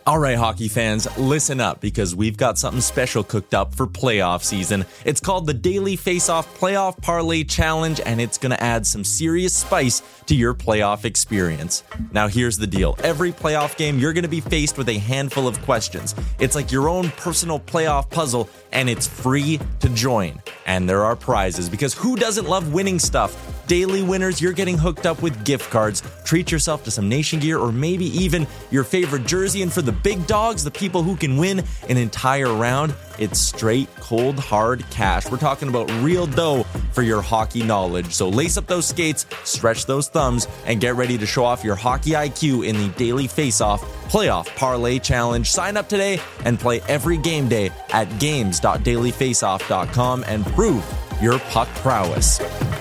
All right, hockey fans, listen up because we've got something special cooked up for playoff season. It's called the Daily Face-Off Playoff Parlay Challenge, and it's going to add some serious spice to your playoff experience. Now, here's the deal. Every playoff game, you're going to be faced with a handful of questions. It's like your own personal playoff puzzle, and it's free to join. And there are prizes, because who doesn't love winning stuff? Daily winners, you're getting hooked up with gift cards. Treat yourself to some Nation gear or maybe even your favorite jersey. And for the big dogs, the people who can win an entire round, it's straight, cold, hard cash. We're talking about real dough for your hockey knowledge. So lace up those skates, stretch those thumbs, and get ready to show off your hockey IQ in the Daily Face-Off Playoff Parlay Challenge. Sign up today and play every game day at games.dailyfaceoff.com and prove your puck prowess.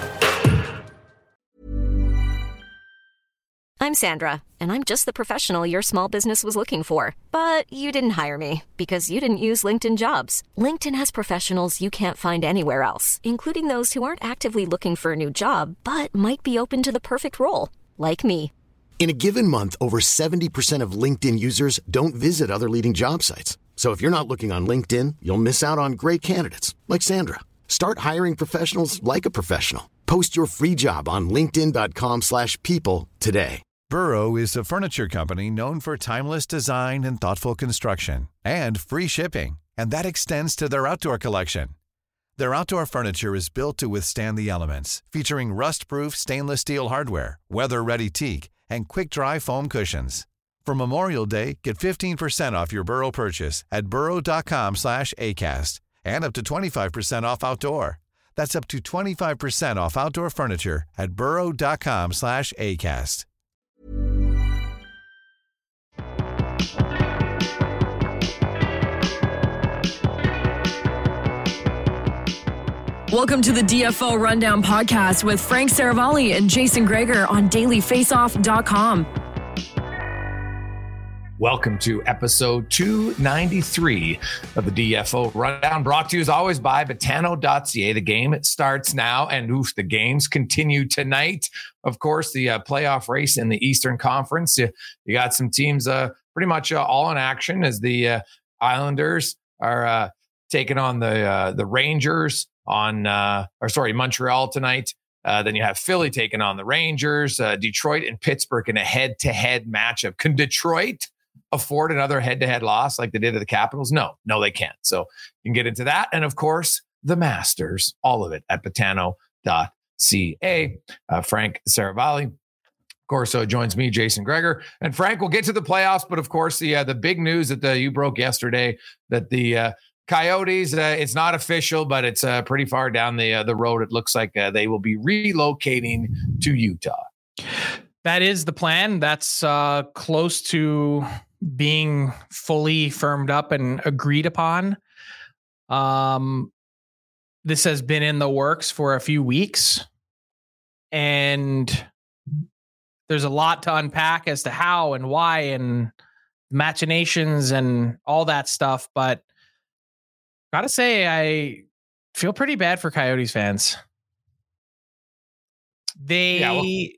I'm Sandra, and I'm just the professional your small business was looking for. But you didn't hire me because you didn't use LinkedIn Jobs. LinkedIn has professionals you can't find anywhere else, including those who aren't actively looking for a new job, but might be open to the perfect role, like me. In a given month, over 70% of LinkedIn users don't visit other leading job sites. So if you're not looking on LinkedIn, you'll miss out on great candidates like Sandra. Start hiring professionals like a professional. Post your free job on linkedin.com/people today. Burrow is a furniture company known for timeless design and thoughtful construction and free shipping, and that extends to their outdoor collection. Their outdoor furniture is built to withstand the elements, featuring rust-proof stainless steel hardware, weather-ready teak, and quick-dry foam cushions. For Memorial Day, get 15% off your Burrow purchase at burrow.com/acast, and up to 25% off outdoor. That's up to 25% off outdoor furniture at burrow.com/acast. Welcome to the DFO Rundown Podcast with Frank Saravalli and Jason Gregor on dailyfaceoff.com. Welcome to episode 293 of the DFO Rundown, brought to you as always by Betano.ca. The game, it starts now, and the games continue tonight. Of course, the playoff race in the Eastern Conference. You got some teams pretty much all in action as the Islanders are taking on the Rangers Montreal tonight. Then you have Philly taking on the Rangers, Detroit and Pittsburgh in a head-to-head matchup. Can Detroit afford another head-to-head loss like they did to the Capitals? No, they can't. So you can get into that. And of course, the Masters, all of it at Betano.ca. Frank Saravalli, of course, joins me, Jason Gregor. And Frank, we'll get to the playoffs, but of course, the big news that you broke yesterday, that the Coyotes, it's not official, but it's pretty far down the road. It looks like they will be relocating to Utah. That is the plan. That's close to being fully firmed up and agreed upon. This has been in the works for a few weeks, and there's a lot to unpack as to how and why and machinations and all that stuff. But gotta say, I feel pretty bad for Coyotes fans. There's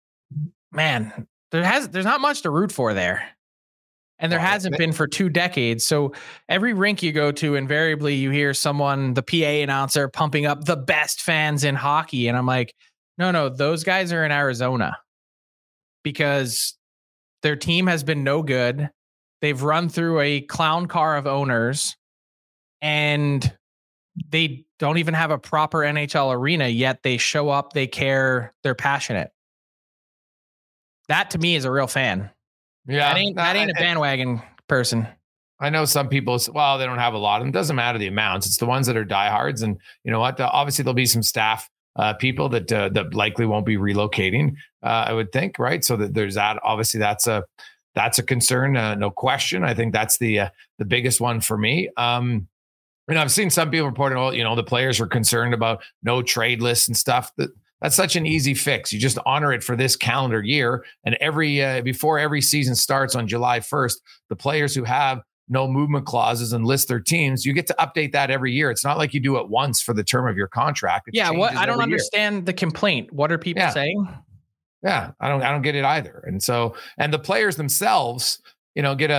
not much to root for there. And there hasn't been for 2 decades. So every rink you go to, invariably you hear someone, the PA announcer, pumping up the best fans in hockey. And I'm like, no, those guys are in Arizona because their team has been no good. They've run through a clown car of owners, and they don't even have a proper NHL arena, yet they show up, they care, they're passionate. That to me is a real fan. Yeah, that ain't a bandwagon person. I know some people, they don't have a lot, and it doesn't matter the amounts. It's the ones that are diehards, and you know what? Obviously, there'll be some staff people that likely won't be relocating. I would think, right? So that there's that. Obviously, that's a concern, no question. I think that's the biggest one for me. I've seen some people reporting, the players are concerned about no trade lists and stuff. That's such an easy fix. You just honor it for this calendar year. And before every season starts on July 1st, the players who have no movement clauses and list their teams, you get to update that every year. It's not like you do it once for the term of your contract. I don't understand the complaint. What are people saying? Yeah, I don't get it either. And so, and the players themselves, get a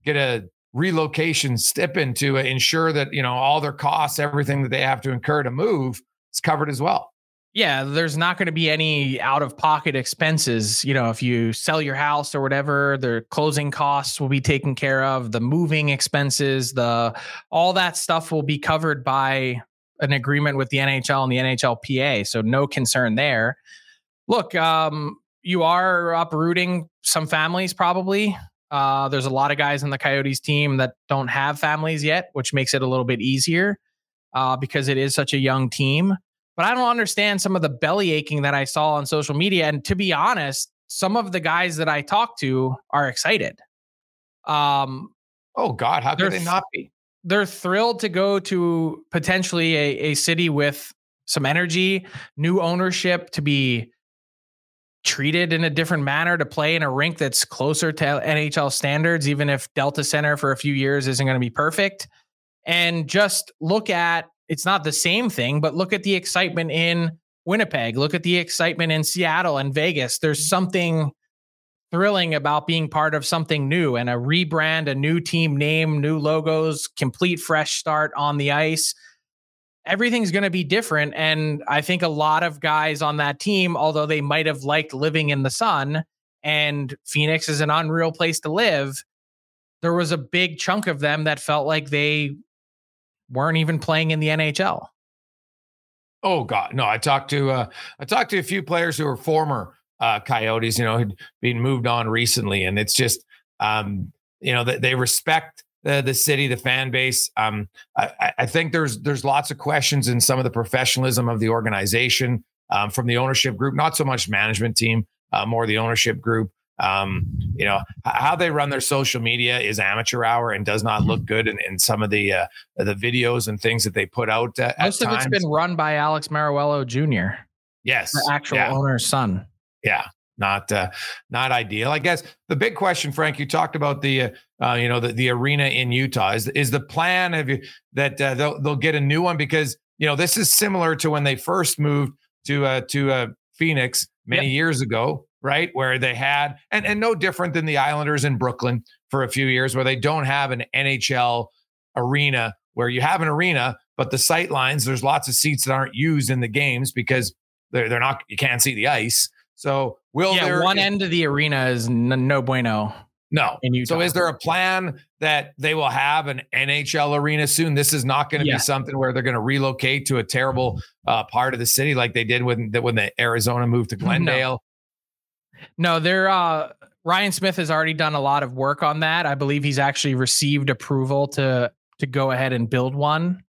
get a relocation stipend to ensure that, all their costs, everything that they have to incur to move is covered as well. Yeah, there's not going to be any out-of-pocket expenses. If you sell your house or whatever, the closing costs will be taken care of. The moving expenses, all that stuff will be covered by an agreement with the NHL and the NHLPA. So no concern there. Look, you are uprooting some families probably. There's a lot of guys on the Coyotes team that don't have families yet, which makes it a little bit easier because it is such a young team. But I don't understand some of the belly aching that I saw on social media. And to be honest, some of the guys that I talked to are excited. Oh God, how could they not be? They're thrilled to go to potentially a city with some energy, new ownership, to be treated in a different manner, to play in a rink that's closer to NHL standards, even if Delta Center for a few years isn't going to be perfect. And just look at, it's not the same thing, but look at the excitement in Winnipeg. Look at the excitement in Seattle and Vegas. There's something thrilling about being part of something new, and a rebrand, a new team name, new logos, complete fresh start on the ice. Everything's going to be different. And I think a lot of guys on that team, although they might have liked living in the sun, and Phoenix is an unreal place to live, there was a big chunk of them that felt like they weren't even playing in the NHL. Oh God, no! I talked to a few players who were former Coyotes, who'd been moved on recently, and it's just, they respect the city, the fan base. I think there's lots of questions in some of the professionalism of the organization from the ownership group, not so much management team, more the ownership group. How they run their social media is amateur hour and does not look good in some of the videos and things that they put out. Most of it's been run by Alex Maruello Jr. Yes. The actual owner's son. Yeah. Not ideal. I guess the big question, Frank, you talked about the arena in Utah. Is the plan that they'll get a new one? Because, this is similar to when they first moved to Phoenix many years ago, right? Where they had, and no different than the Islanders in Brooklyn for a few years, where they don't have an NHL arena, where you have an arena, but the sight lines, there's lots of seats that aren't used in the games because they're not, you can't see the ice. So one end of the arena is no bueno. No. So is there a plan that they will have an NHL arena soon? This is not going to be something where they're going to relocate to a terrible part of the city like they did when the Arizona moved to Glendale. No, Ryan Smith has already done a lot of work on that. I believe he's actually received approval to go ahead and build one.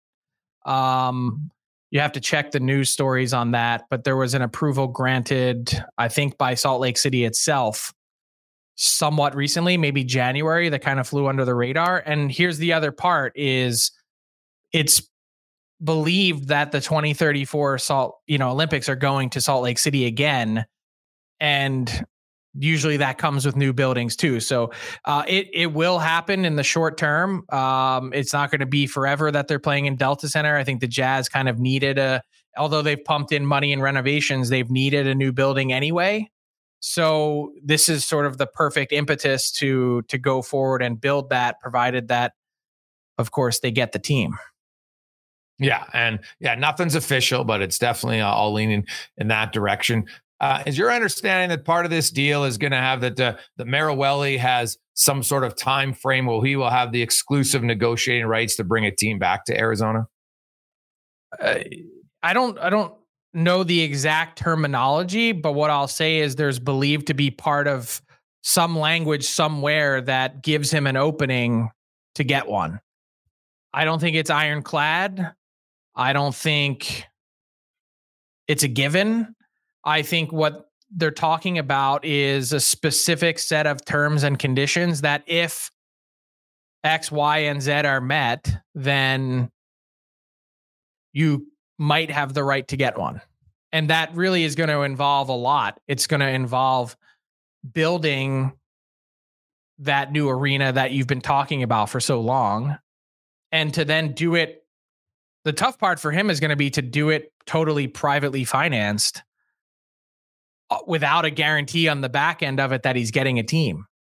You have to check the news stories on that, but there was an approval granted, I think, by Salt Lake City itself somewhat recently, maybe January, that kind of flew under the radar. And here's the other part is it's believed that the 2034 Olympics are going to Salt Lake City again. And usually that comes with new buildings too. So it will happen in the short term. It's not going to be forever that they're playing in Delta Center. I think the Jazz kind of needed although they've pumped in money in renovations, they've needed a new building anyway. So this is sort of the perfect impetus to go forward and build that, provided that, of course, they get the team. Yeah. And nothing's official, but it's definitely all leaning in that direction. Is your understanding that part of this deal is going to have that the Maruelli has some sort of time frame where he will have the exclusive negotiating rights to bring a team back to Arizona? I don't know the exact terminology, but what I'll say is there's believed to be part of some language somewhere that gives him an opening to get one. I don't think it's ironclad. I don't think it's a given. I think what they're talking about is a specific set of terms and conditions that if X, Y, and Z are met, then you might have the right to get one. And that really is going to involve a lot. It's going to involve building that new arena that you've been talking about for so long. And to then do it, the tough part for him is going to be to do it totally privately financed without a guarantee on the back end of it that he's getting a team.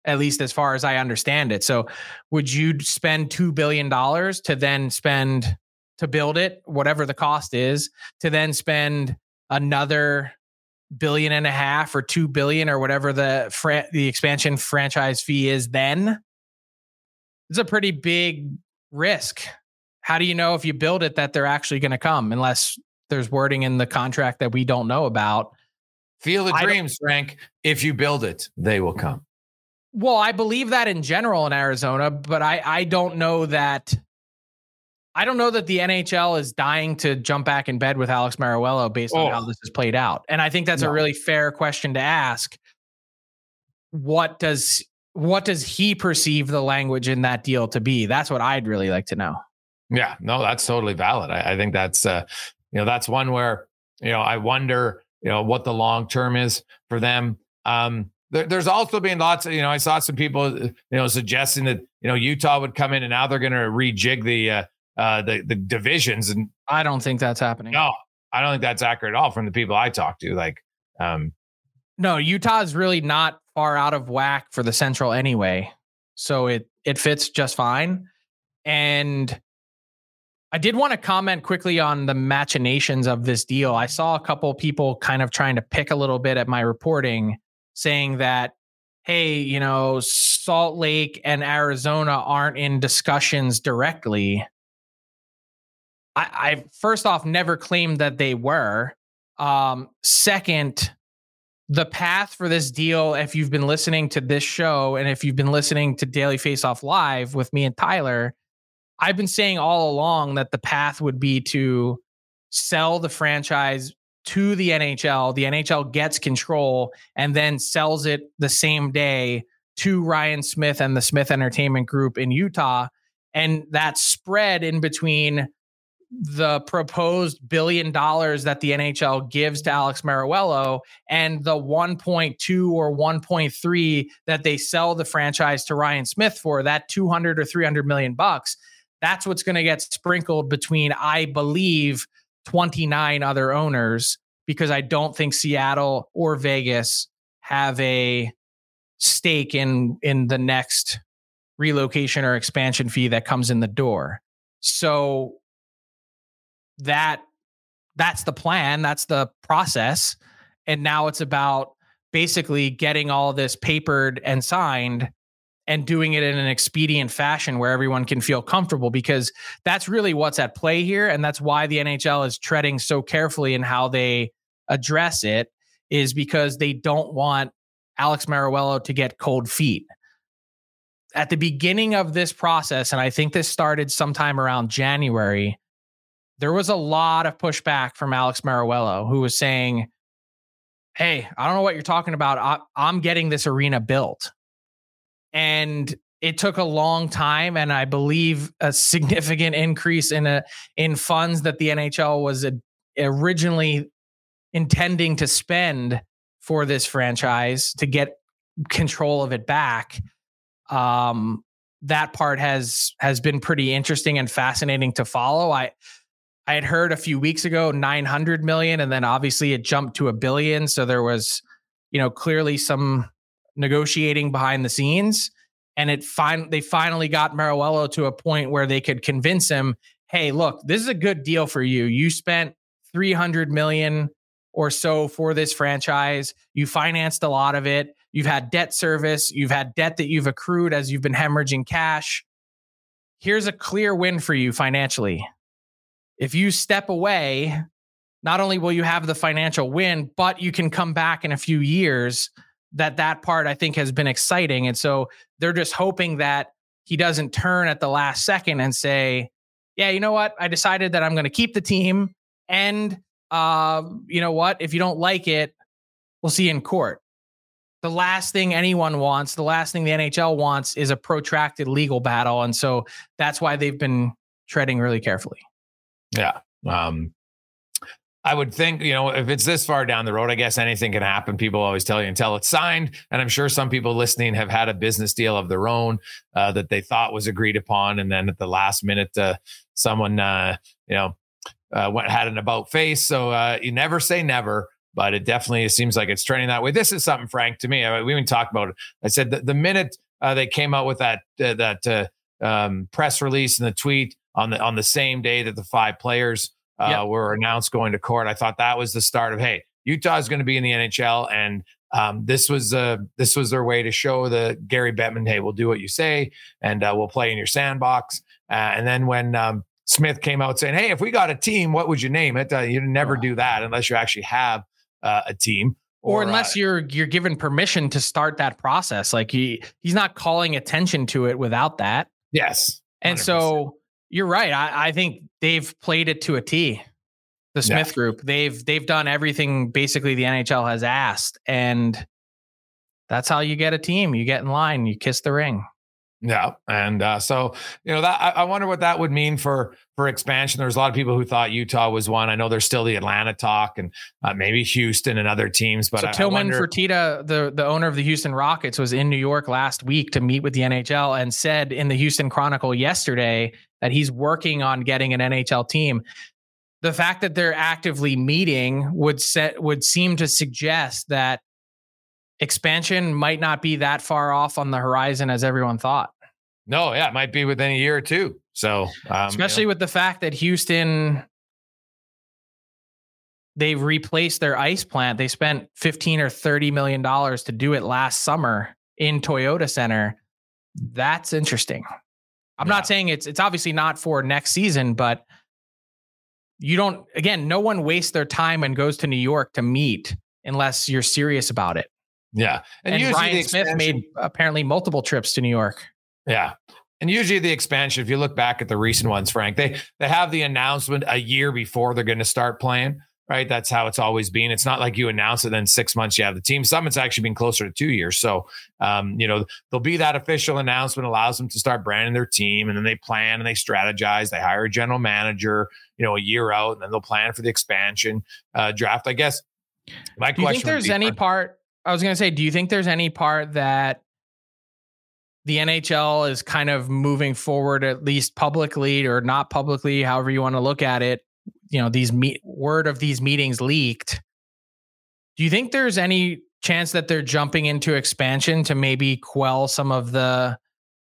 at least as far as I understand it. So would you spend $2 billion to then spend to build it, whatever the cost is, to then spend another $1.5 billion or $2 billion or whatever the expansion franchise fee is then? It's a pretty big risk. How do you know if you build it that they're actually going to come, unless there's wording in the contract that we don't know about? Feel the dreams, Frank. If you build it, they will come. Well, I believe that in general in Arizona, but I don't know that. I don't know that the NHL is dying to jump back in bed with Alex Meruelo based on how this has played out. And I think that's a really fair question to ask. What does he perceive the language in that deal to be? That's what I'd really like to know. Yeah, no, that's totally valid. I think that's, that's one where, I wonder, what the long term is for them. There's also been lots of, I saw some people, suggesting that, Utah would come in and now they're going to rejig the divisions. And I don't think that's happening. No, I don't think that's accurate at all from the people I talk to. No, Utah is really not far out of whack for the Central anyway. So it fits just fine. And I did want to comment quickly on the machinations of this deal. I saw a couple people kind of trying to pick a little bit at my reporting, saying that, hey, Salt Lake and Arizona aren't in discussions directly. I first off never claimed that they were. Second, the path for this deal, if you've been listening to this show and if you've been listening to Daily Faceoff Live with me and Tyler, I've been saying all along that the path would be to sell the franchise to the NHL. The NHL gets control and then sells it the same day to Ryan Smith and the Smith Entertainment Group in Utah. And that spread in between the proposed $1 billion that the NHL gives to Alex Meruelo and the 1.2 or 1.3 that they sell the franchise to Ryan Smith for, that 200 or 300 million bucks. That's what's going to get sprinkled between, I believe, 29 other owners, because I don't think Seattle or Vegas have a stake in the next relocation or expansion fee that comes in the door. So that's the plan. That's the process. And now it's about basically getting all this papered and signed and doing it in an expedient fashion where everyone can feel comfortable, because that's really what's at play here. And that's why the NHL is treading so carefully in how they address it, is because they don't want Alex Meruelo to get cold feet. At the beginning of this process, and I think this started sometime around January, there was a lot of pushback from Alex Meruelo, who was saying, hey, I don't know what you're talking about. I'm getting this arena built. And it took a long time, and I believe a significant increase in funds that the NHL was originally intending to spend for this franchise to get control of it back. That part has been pretty interesting and fascinating to follow. I had heard a few weeks ago 900 million, and then obviously it jumped to $1 billion. So there was, clearly some negotiating behind the scenes, and they finally got Meruelo to a point where they could convince him, hey, look, this is a good deal for you. You spent $300 million or so for this franchise. You financed a lot of it. You've had debt service. You've had debt that you've accrued as you've been hemorrhaging cash. Here's a clear win for you financially. If you step away, not only will you have the financial win, but you can come back in a few years. That part I think has been exciting. And so they're just hoping that he doesn't turn at the last second and say, yeah, you know what? I decided that I'm going to keep the team. And you know what? If you don't like it, we'll see you in court. The last thing anyone wants, the last thing the NHL wants, is a protracted legal battle. And so that's why they've been treading really carefully. Yeah. I would think, if it's this far down the road, I guess anything can happen. People always tell you until it's signed. And I'm sure some people listening have had a business deal of their own that they thought was agreed upon. And then at the last minute, someone, had an about face. So you never say never. but it definitely seems like it's trending that way. This is something, Frank, to me. We even talked about it. I said the minute they came out with that press release and the tweet on the same day that the 5 players were announced going to court, I thought that was the start of, hey, Utah is going to be in the NHL, and this was their way to show the Gary Bettman, hey, we'll do what you say, and we'll play in your sandbox. And then when Smith came out saying, hey, if we got a team, what would you name it? You'd never do that unless you actually have a team. Or unless you're given permission to start that process. Like he's not calling attention to it without that. Yes. 100%. And so you're right. I think they've played it to a T. The Smith group, they've done everything basically the NHL has asked, and that's how you get a team. You get in line, you kiss the ring. Yeah, and so that I wonder what that would mean for expansion. There's a lot of people who thought Utah was one. I know there's still the Atlanta talk, and maybe Houston and other teams. But so Tillman Fertitta, the owner of the Houston Rockets, was in New York last week to meet with the NHL and said in the Houston Chronicle yesterday that he's working on getting an NHL team. The fact that they're actively meeting would seem to suggest that expansion might not be that far off on the horizon as everyone thought. No, yeah, it might be within a year or two. So, especially with the fact that Houston, they've replaced their ice plant. They spent $15 or $30 million to do it last summer in Toyota Center. That's interesting. I'm not saying it's obviously not for next season, but no one wastes their time and goes to New York to meet unless you're serious about it. Yeah. And Ryan Smith made apparently multiple trips to New York. Yeah. And usually the expansion, if you look back at the recent ones, Frank, they have the announcement a year before they're going to start playing, right? That's how it's always been. It's not like you announce it, then 6 months you have the team. Some it's actually been closer to 2 years. So, there'll be that official announcement, allows them to start branding their team, and then they plan and they strategize. They hire a general manager, a year out, and then they'll plan for the expansion draft. I guess my question. Do you think there's any part? I was going to say, do you think there's any part that the NHL is kind of moving forward, at least publicly or not publicly, however you want to look at it? These word of these meetings leaked. Do you think there's any chance that they're jumping into expansion to maybe quell some of the,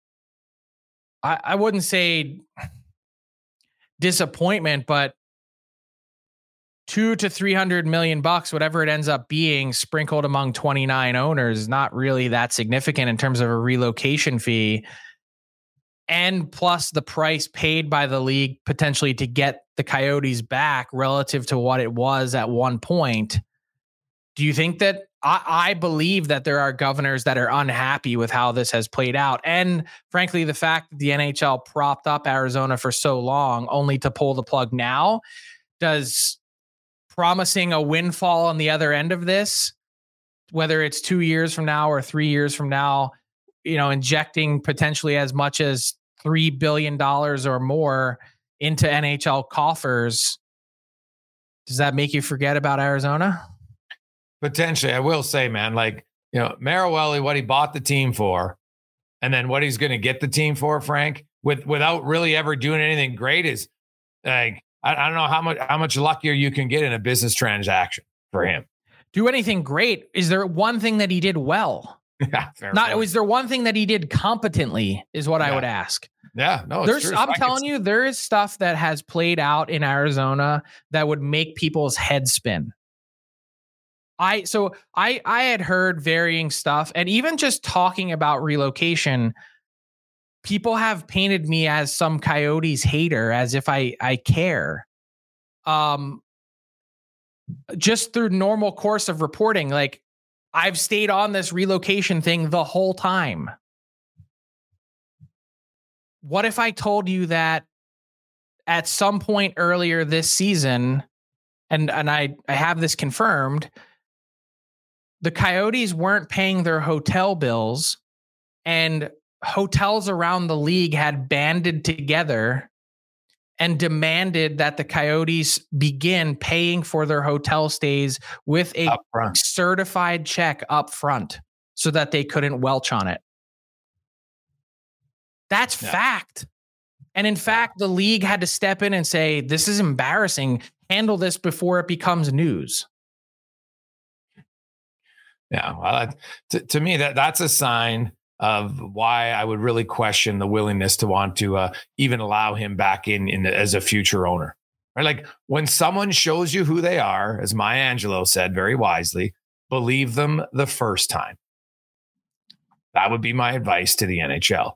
I wouldn't say disappointment, but $200 to $300 million, whatever it ends up being, sprinkled among 29 owners, is not really that significant in terms of a relocation fee. And plus the price paid by the league potentially to get the Coyotes back relative to what it was at one point. Do you think that I believe that there are governors that are unhappy with how this has played out? And frankly, the fact that the NHL propped up Arizona for so long only to pull the plug now, does promising a windfall on the other end of this, whether it's 2 years from now or 3 years from now, injecting potentially as much as $3 billion or more into NHL coffers, does that make you forget about Arizona? Potentially. I will say, man, Marawelli, what he bought the team for, and then what he's going to get the team for, Frank, without really ever doing anything great, is like, I don't know how much luckier you can get in a business transaction for him. Do anything great. Is there one thing that he did well? Yeah, was there one thing that he did competently is what I would ask. Yeah, no, I'm telling you, there is stuff that has played out in Arizona that would make people's heads spin. I had heard varying stuff, and even just talking about relocation, people have painted me as some Coyotes hater, as if I care. Just through normal course of reporting, like, I've stayed on this relocation thing the whole time. What if I told you that at some point earlier this season, and I have this confirmed, the Coyotes weren't paying their hotel bills, and hotels around the league had banded together and demanded that the Coyotes begin paying for their hotel stays with a certified check up front so that they couldn't welch on it. That's fact. And in fact, the league had to step in and say, this is embarrassing. Handle this before it becomes news. Yeah. Well, to me, that's a sign of why I would really question the willingness to want to even allow him back in as a future owner. Right? Like when someone shows you who they are, as Maya Angelou said very wisely, believe them the first time. That would be my advice to the NHL.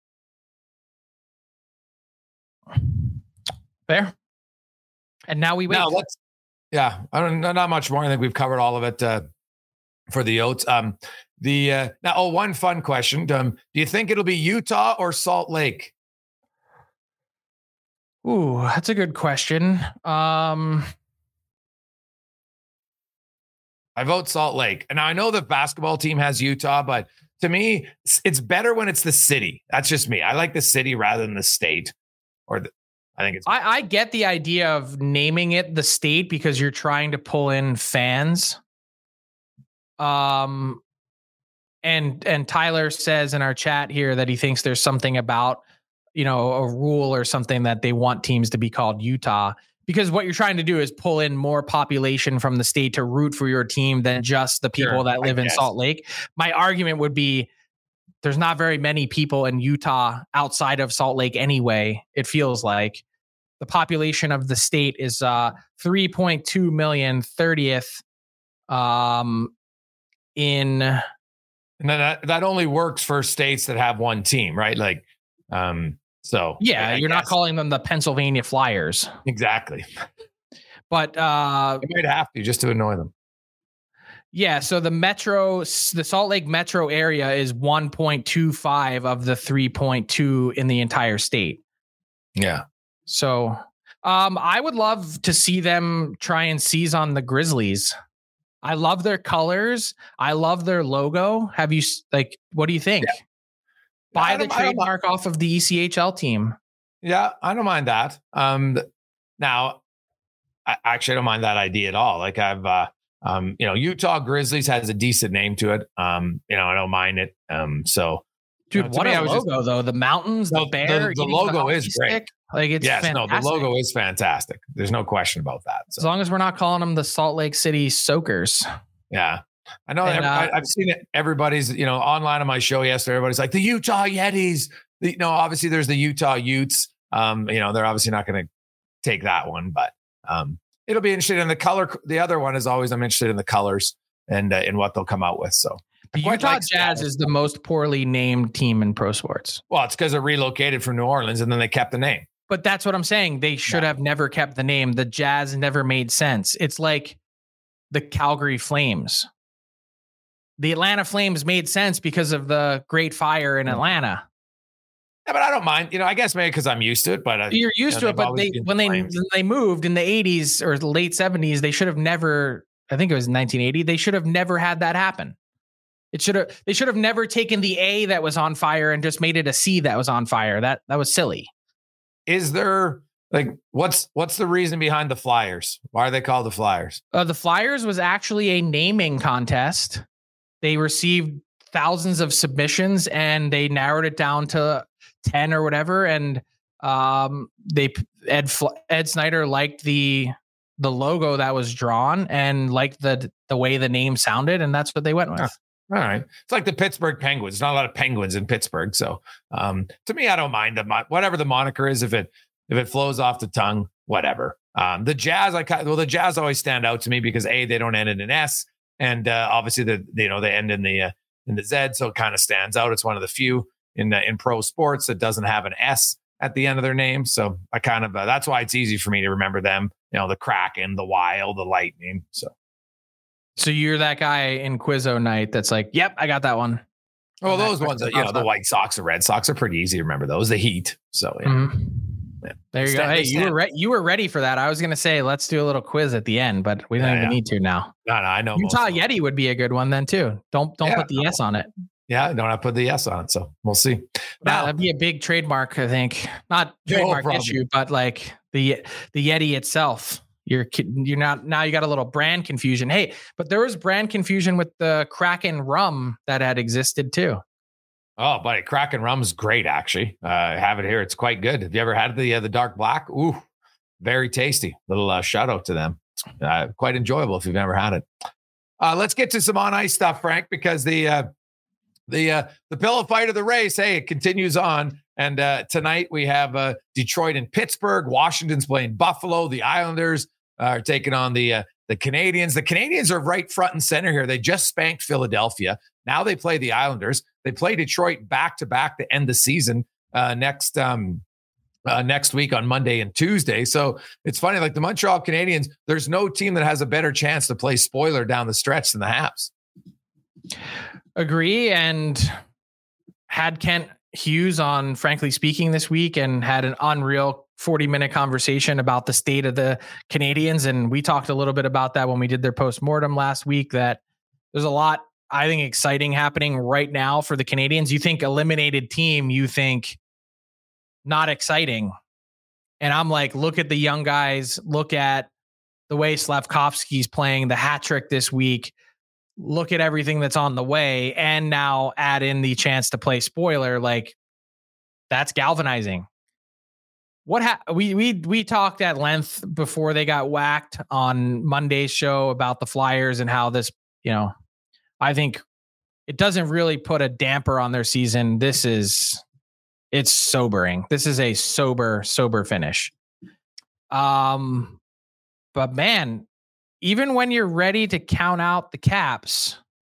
Fair. And now we wait. Now I don't know, not much more. I think we've covered all of it for the Oats. One fun question. Do you think it'll be Utah or Salt Lake? Ooh, that's a good question. I vote Salt Lake. And now I know the basketball team has Utah, but to me, it's better when it's the city. That's just me. I like the city rather than the state. I get the idea of naming it the state because you're trying to pull in fans. And Tyler says in our chat here that he thinks there's something about, a rule or something that they want teams to be called Utah, because what you're trying to do is pull in more population from the state to root for your team than just the people that live in Salt Lake. My argument would be there's not very many people in Utah outside of Salt Lake anyway. It feels like the population of the state is 3.2 million 30th in. And then that only works for states that have one team, right? Like, so yeah, you're not calling them the Pennsylvania Flyers. Exactly. But you might have to just to annoy them. Yeah. So the Salt Lake metro area is 1.25 of the 3.2 in the entire state. Yeah. So I would love to see them try and seize on the Grizzlies. I love their colors. I love their logo. What do you think? Yeah. Buy the trademark off of the ECHL team. Yeah, I don't mind that. Now, I don't mind that idea at all. Like Utah Grizzlies has a decent name to it. I don't mind it. Dude, what a logo though. The mountains, the bear. The logo is great. Like it's fantastic. The logo is fantastic. There's no question about that. So. As long as we're not calling them the Salt Lake City Soakers. Yeah. I know. I've seen it. Everybody's, online on my show yesterday. Everybody's like the Utah Yetis. Obviously there's the Utah Utes. They're obviously not going to take that one, but it'll be interesting. And the color, the other one is always, I'm interested in the colors and in what they'll come out with. So the Utah Jazz is the most poorly named team in pro sports. Well, it's because it relocated from New Orleans and then they kept the name. But that's what I'm saying. They should have never kept the name. The Jazz never made sense. It's like the Calgary Flames. The Atlanta Flames made sense because of the Great Fire in Atlanta. Yeah, but I don't mind. I guess maybe because I'm used to it. But you're used to it. But when they moved in the 80s or the late 70s, they should have never. I think it was 1980. They should have never had that happen. They should have never taken the A that was on fire and just made it a C that was on fire. That was silly. Is there what's the reason behind the Flyers? Why are they called the Flyers? The Flyers was actually a naming contest. They received thousands of submissions and they narrowed it down to 10 or whatever. And Ed Snyder liked the logo that was drawn and liked the way the name sounded. And that's what they went with. All right. It's like the Pittsburgh Penguins. There's not a lot of Penguins in Pittsburgh. So to me, I don't mind whatever the moniker is. If it flows off the tongue, whatever. The Jazz, the Jazz always stand out to me because they don't end in an S. And obviously, they end in the Z, so it kind of stands out. It's one of the few in pro sports that doesn't have an S at the end of their name. So I kind of that's why it's easy for me to remember them. The Kraken, the Wild, the Lightning. So you're that guy in Quizzo night that's like, "Yep, I got that one." Well, those ones, the White Sox, the Red Sox are pretty easy to remember. Those, the Heat. So yeah. Mm-hmm. Yeah. There you go. Hey, you were ready for that. I was going to say, let's do a little quiz at the end, but we don't even need to now. No, I know. Utah Yeti would be a good one then too. Don't put the S on it. Yeah, don't have to put the S on it. So we'll see. Now that'd be a big trademark, I think. Not trademark issue, but like the Yeti itself. You're not now. You got a little brand confusion. Hey, but there was brand confusion with the Kraken rum that had existed too. Oh, buddy, Kraken rum is great, actually. I have it here. It's quite good. Have you ever had the dark black? Ooh, very tasty. Little shout out to them. It's quite enjoyable if you've never had it. Let's get to some on ice stuff, Frank, because the pillow fight of the race, hey, it continues on. And tonight we have Detroit and Pittsburgh. Washington's playing Buffalo. The Islanders are taking on the Canadians. The Canadians are right front and center here. They just spanked Philadelphia. Now they play the Islanders. They play Detroit back-to-back to end the season next week on Monday and Tuesday. So it's funny, like the Montreal Canadiens, there's no team that has a better chance to play spoiler down the stretch than the Habs. Agree. And had Kent Hughes on Frankly Speaking this week and had an unreal 40-minute conversation about the state of the Canadians. And we talked a little bit about that when we did their postmortem last week, that there's a lot, I think, exciting happening right now for the Canadians. You think eliminated team, you think not exciting. And I'm like, look at the young guys, look at the way Slavkovsky's playing, the hat trick this week. Look at everything that's on the way, and now add in the chance to play spoiler. Like, that's galvanizing. We talked at length before they got whacked on Monday's show about the Flyers and how this, I think it doesn't really put a damper on their season. It's sobering. This is a sober finish. But man, even when you're ready to count out the Caps,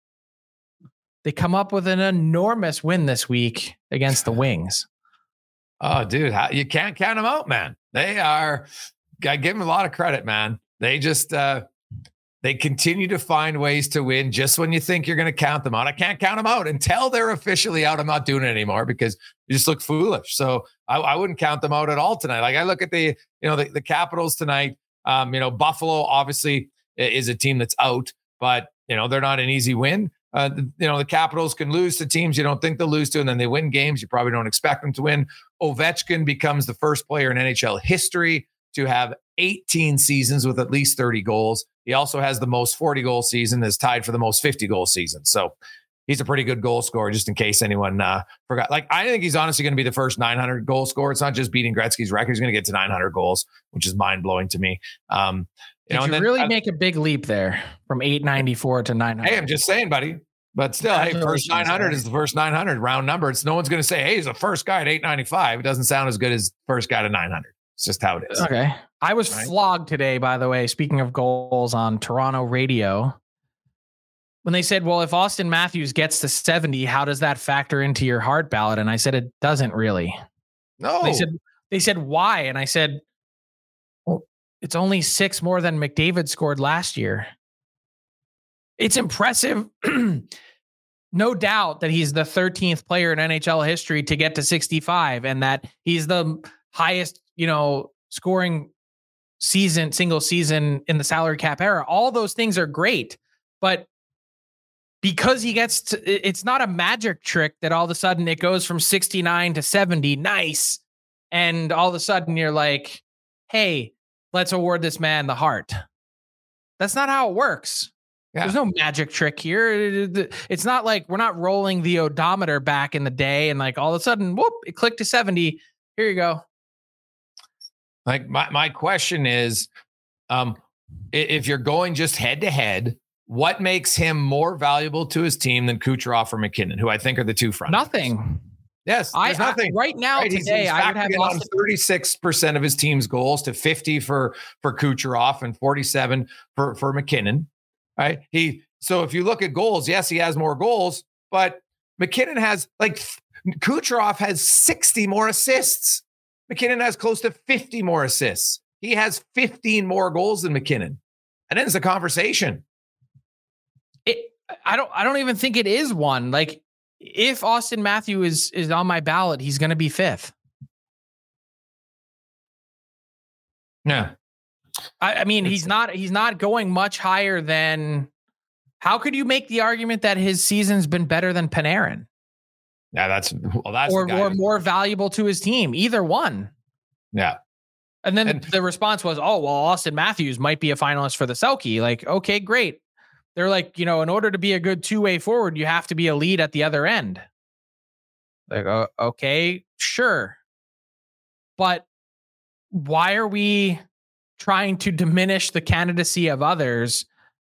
they come up with an enormous win this week against the Wings. Oh, dude, you can't count them out, man. I give them a lot of credit, man. They just, they continue to find ways to win just when you think you're going to count them out. I can't count them out until they're officially out. I'm not doing it anymore because you just look foolish. So I wouldn't count them out at all tonight. Like, I look at the Capitals tonight. Buffalo obviously is a team that's out, but they're not an easy win. The Capitals can lose to teams you don't think they'll lose to, and then they win games you probably don't expect them to win. Ovechkin becomes the first player in NHL history to have 18 seasons with at least 30 goals. He also has the most 40-goal season, is tied for the most 50-goal season. So he's a pretty good goal scorer, just in case anyone forgot. Like, I think he's honestly going to be the first 900 goal scorer. It's not just beating Gretzky's record. He's going to get to 900 goals, which is mind-blowing to me. Did you really make a big leap there from 894 to 900? Hey, I'm just saying, buddy. But still, hey, first 900 is the first 900 round number. No one's going to say, hey, he's the first guy at 895. It doesn't sound as good as first guy to 900. It's just how it is. Okay. I was flogged today, by the way, speaking of goals, on Toronto radio, when they said, well, if Austin Matthews gets to 70, how does that factor into your Hart ballot? And I said, it doesn't really. No. They said, why? And I said, well, it's only 6 more than McDavid scored last year. It's impressive. No doubt that he's the 13th player in NHL history to get to 65, and that he's the highest, scoring single season in the salary cap era. All those things are great, but because he gets to, it's not a magic trick that all of a sudden it goes from 69 to 70. Nice. And all of a sudden you're like, hey, let's award this man the Hart. That's not how it works. Yeah. There's no magic trick here. It's not like we're not rolling the odometer back in the day and like all of a sudden, whoop, it clicked to 70. Here you go. Like my question is, if you're going just head to head, what makes him more valuable to his team than Kucherov or McKinnon, who I think are the two front? Nothing. Yes, there's nothing. Right now, right? Today, he's I would have on 36% of his team's goals to 50 for Kucherov and 47 for McKinnon. Right. So if you look at goals, yes, he has more goals, but McKinnon has Kucherov has 60 more assists. McKinnon has close to 50 more assists. He has 15 more goals than McKinnon. And then it's a conversation. I don't even think it is one. Like, if Austin Matthews is on my ballot, he's going to be 5th. Yeah. I mean, he's not going much higher than. How could you make the argument that his season's been better than Panarin? Yeah, that's or more valuable to his team. Either one. Yeah. And then the response was, oh, well, Austin Matthews might be a finalist for the Selke. Like, okay, great. They're like, in order to be a good two-way forward, you have to be a lead at the other end. Like, okay, sure. But why are we trying to diminish the candidacy of others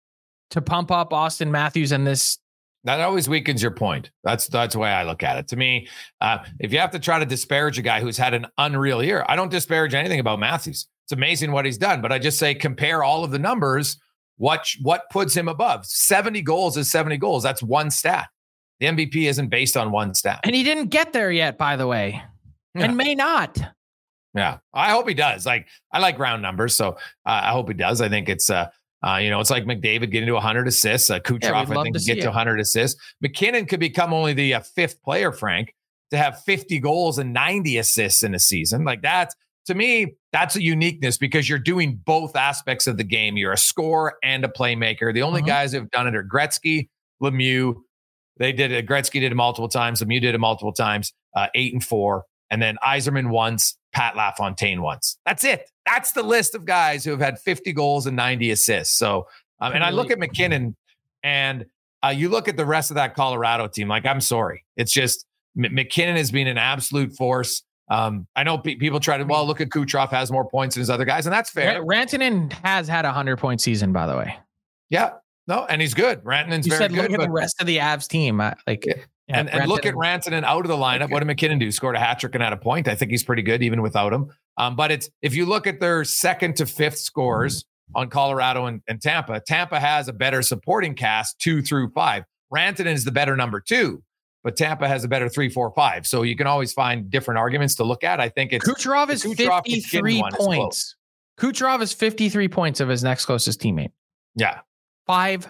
to pump up Austin Matthews and this. That always weakens your point. That's the way I look at it. To me, if you have to try to disparage a guy who's had an unreal year, I don't disparage anything about Matthews. It's amazing what he's done, but I just say compare all of the numbers. What puts him above? 70 goals is 70 goals. That's one stat. The MVP isn't based on one stat. And he didn't get there yet, by the way, and may not. Yeah, I hope he does. I like round numbers, so I hope he does. I think it's it's like McDavid getting to 100 assists. Kucherov, I think, get to 100 assists. McKinnon could become only the fifth player, Frank, to have 50 goals and 90 assists in a season. Like that, to me, that's a uniqueness because you're doing both aspects of the game. You're a scorer and a playmaker. The only guys who have done it are Gretzky, Lemieux. They did it. Gretzky did it multiple times. Lemieux did it multiple times. 8 and 4, and then Yzerman once. Pat LaFontaine once. That's it. That's the list of guys who have had 50 goals and 90 assists. So, and I look at McKinnon, and you look at the rest of that Colorado team. Like, I'm sorry, it's just McKinnon has been an absolute force. I know people try to look at Kucherov has more points than his other guys, and that's fair. Rantanen has had a 100-point season, by the way. Yeah, no, and he's good. Rantanen's very good. Look at the rest of the Avs team. And look at Rantanen out of the lineup. What did McKinnon do? Scored a hat trick and had a point. I think he's pretty good even without him. But if you look at their second to fifth scores on Colorado and Tampa, Tampa has a better supporting cast 2 through 5. Rantanen is the better number 2, but Tampa has a better 3, 4, 5. So you can always find different arguments to look at. I think it's Kucherov is 53 points. Kucherov is 53 points of his next closest teammate. Yeah. 5-3.